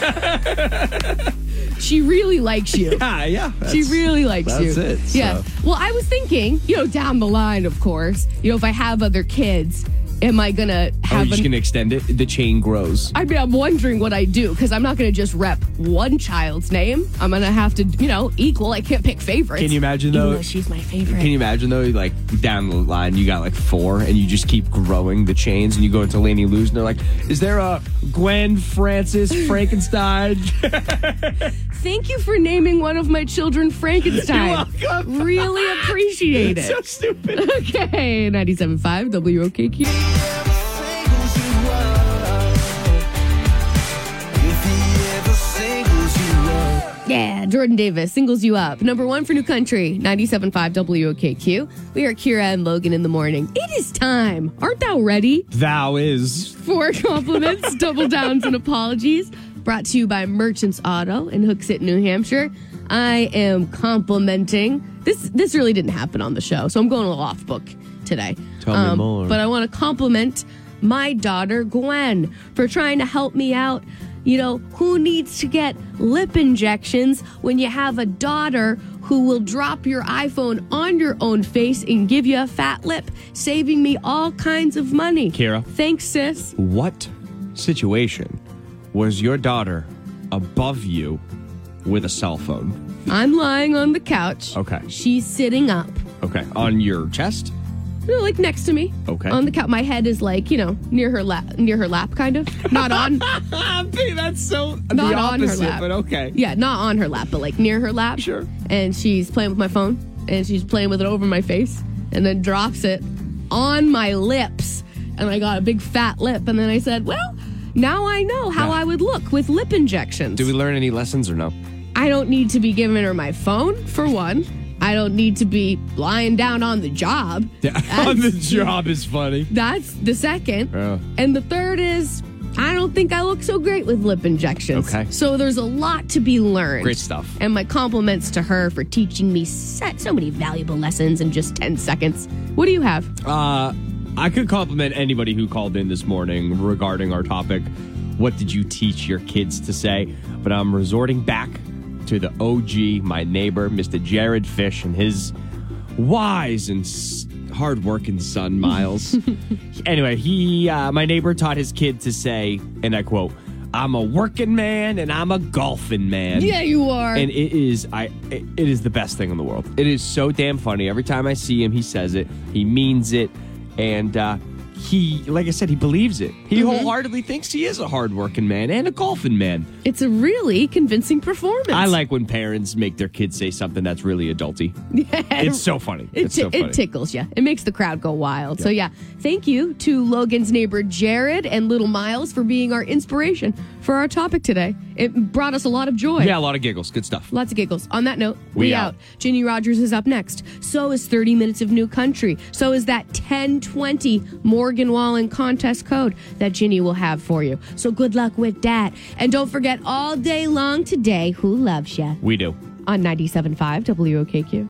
She really likes you. Yeah. She really likes you. That's it. Yeah. So. Well, I was thinking, down the line, of course, if I have other kids, am I going to have... you're just going to extend it? The chain grows. I mean, I'm wondering what I do, because I'm not going to just rep one child's name. I'm going to have to, equal. I can't pick favorites. Can you imagine, Even though? though she's my favorite. Can you imagine, though, like, down the line, you got, like, 4, and you just keep growing the chains, and you go into Laney Lou's, and they're like, is there a Gwen Francis Frankenstein? Thank you for naming one of my children Frankenstein. You're welcome. Really appreciate it. So stupid. Okay, 97.5 WOKQ. Yeah, Jordan Davis singles you up. Number 1 for New Country, 97.5 WOKQ. We are Kira and Logan in the morning. It is time. Aren't thou ready? Thou is. 4 compliments, double downs, and apologies. Brought to you by Merchants Auto in Hooksett, New Hampshire. I am complimenting. This really didn't happen on the show, so I'm going a little off book today. Tell me more. But I want to compliment my daughter, Gwen, for trying to help me out. You know, who needs to get lip injections when you have a daughter who will drop your iPhone on your own face and give you a fat lip, saving me all kinds of money? Kira. Thanks, sis. What situation was your daughter above you with a cell phone? I'm lying on the couch. Okay. She's sitting up. Okay. On your chest? You know, like next to me. Okay. On the couch. My head is like, you know, near her lap, kind of. Not on. That's so Not the on her opposite, lap. but okay. Yeah, not on her lap, but like near her lap. Sure. And she's playing with my phone, and she's playing with it over my face, and then drops it on my lips, and I got a big fat lip, and then I said, well, now I know how I would look with lip injections. Did we learn any lessons or no? I don't need to be giving her my phone, for one. I don't need to be lying down on the job. Yeah, on the job is funny. That's the second. Yeah. And the third is, I don't think I look so great with lip injections. Okay. So there's a lot to be learned. Great stuff. And my compliments to her for teaching me so many valuable lessons in just 10 seconds. What do you have? I could compliment anybody who called in this morning regarding our topic. What did you teach your kids to say? But I'm resorting back to the OG, my neighbor, Mr. Jared Fish, and his wise and hard-working son, Miles. Anyway, my neighbor taught his kid to say, and I quote, "I'm a working man and I'm a golfing man." Yeah, you are. And it is the best thing in the world. It is so damn funny. Every time I see him, he says it. He means it. And he, like I said, he believes it. He wholeheartely thinks he is a hard-working man and a golfing man. It's a really convincing performance. I like when parents make their kids say something that's really adulty. Yeah. It's so funny. It's so funny. It tickles you. It makes the crowd go wild. Yeah. So, yeah, thank you to Logan's neighbor Jared and little Miles for being our inspiration for our topic today. It brought us a lot of joy. Yeah, a lot of giggles. Good stuff. Lots of giggles. On that note, we out. Ginny Rogers is up next. So is 30 Minutes of New Country. So is that 1020 Morgan Wallen contest code that Ginny will have for you. So good luck with that. And don't forget, all day long today, who loves ya? We do. On 97.5 WOKQ.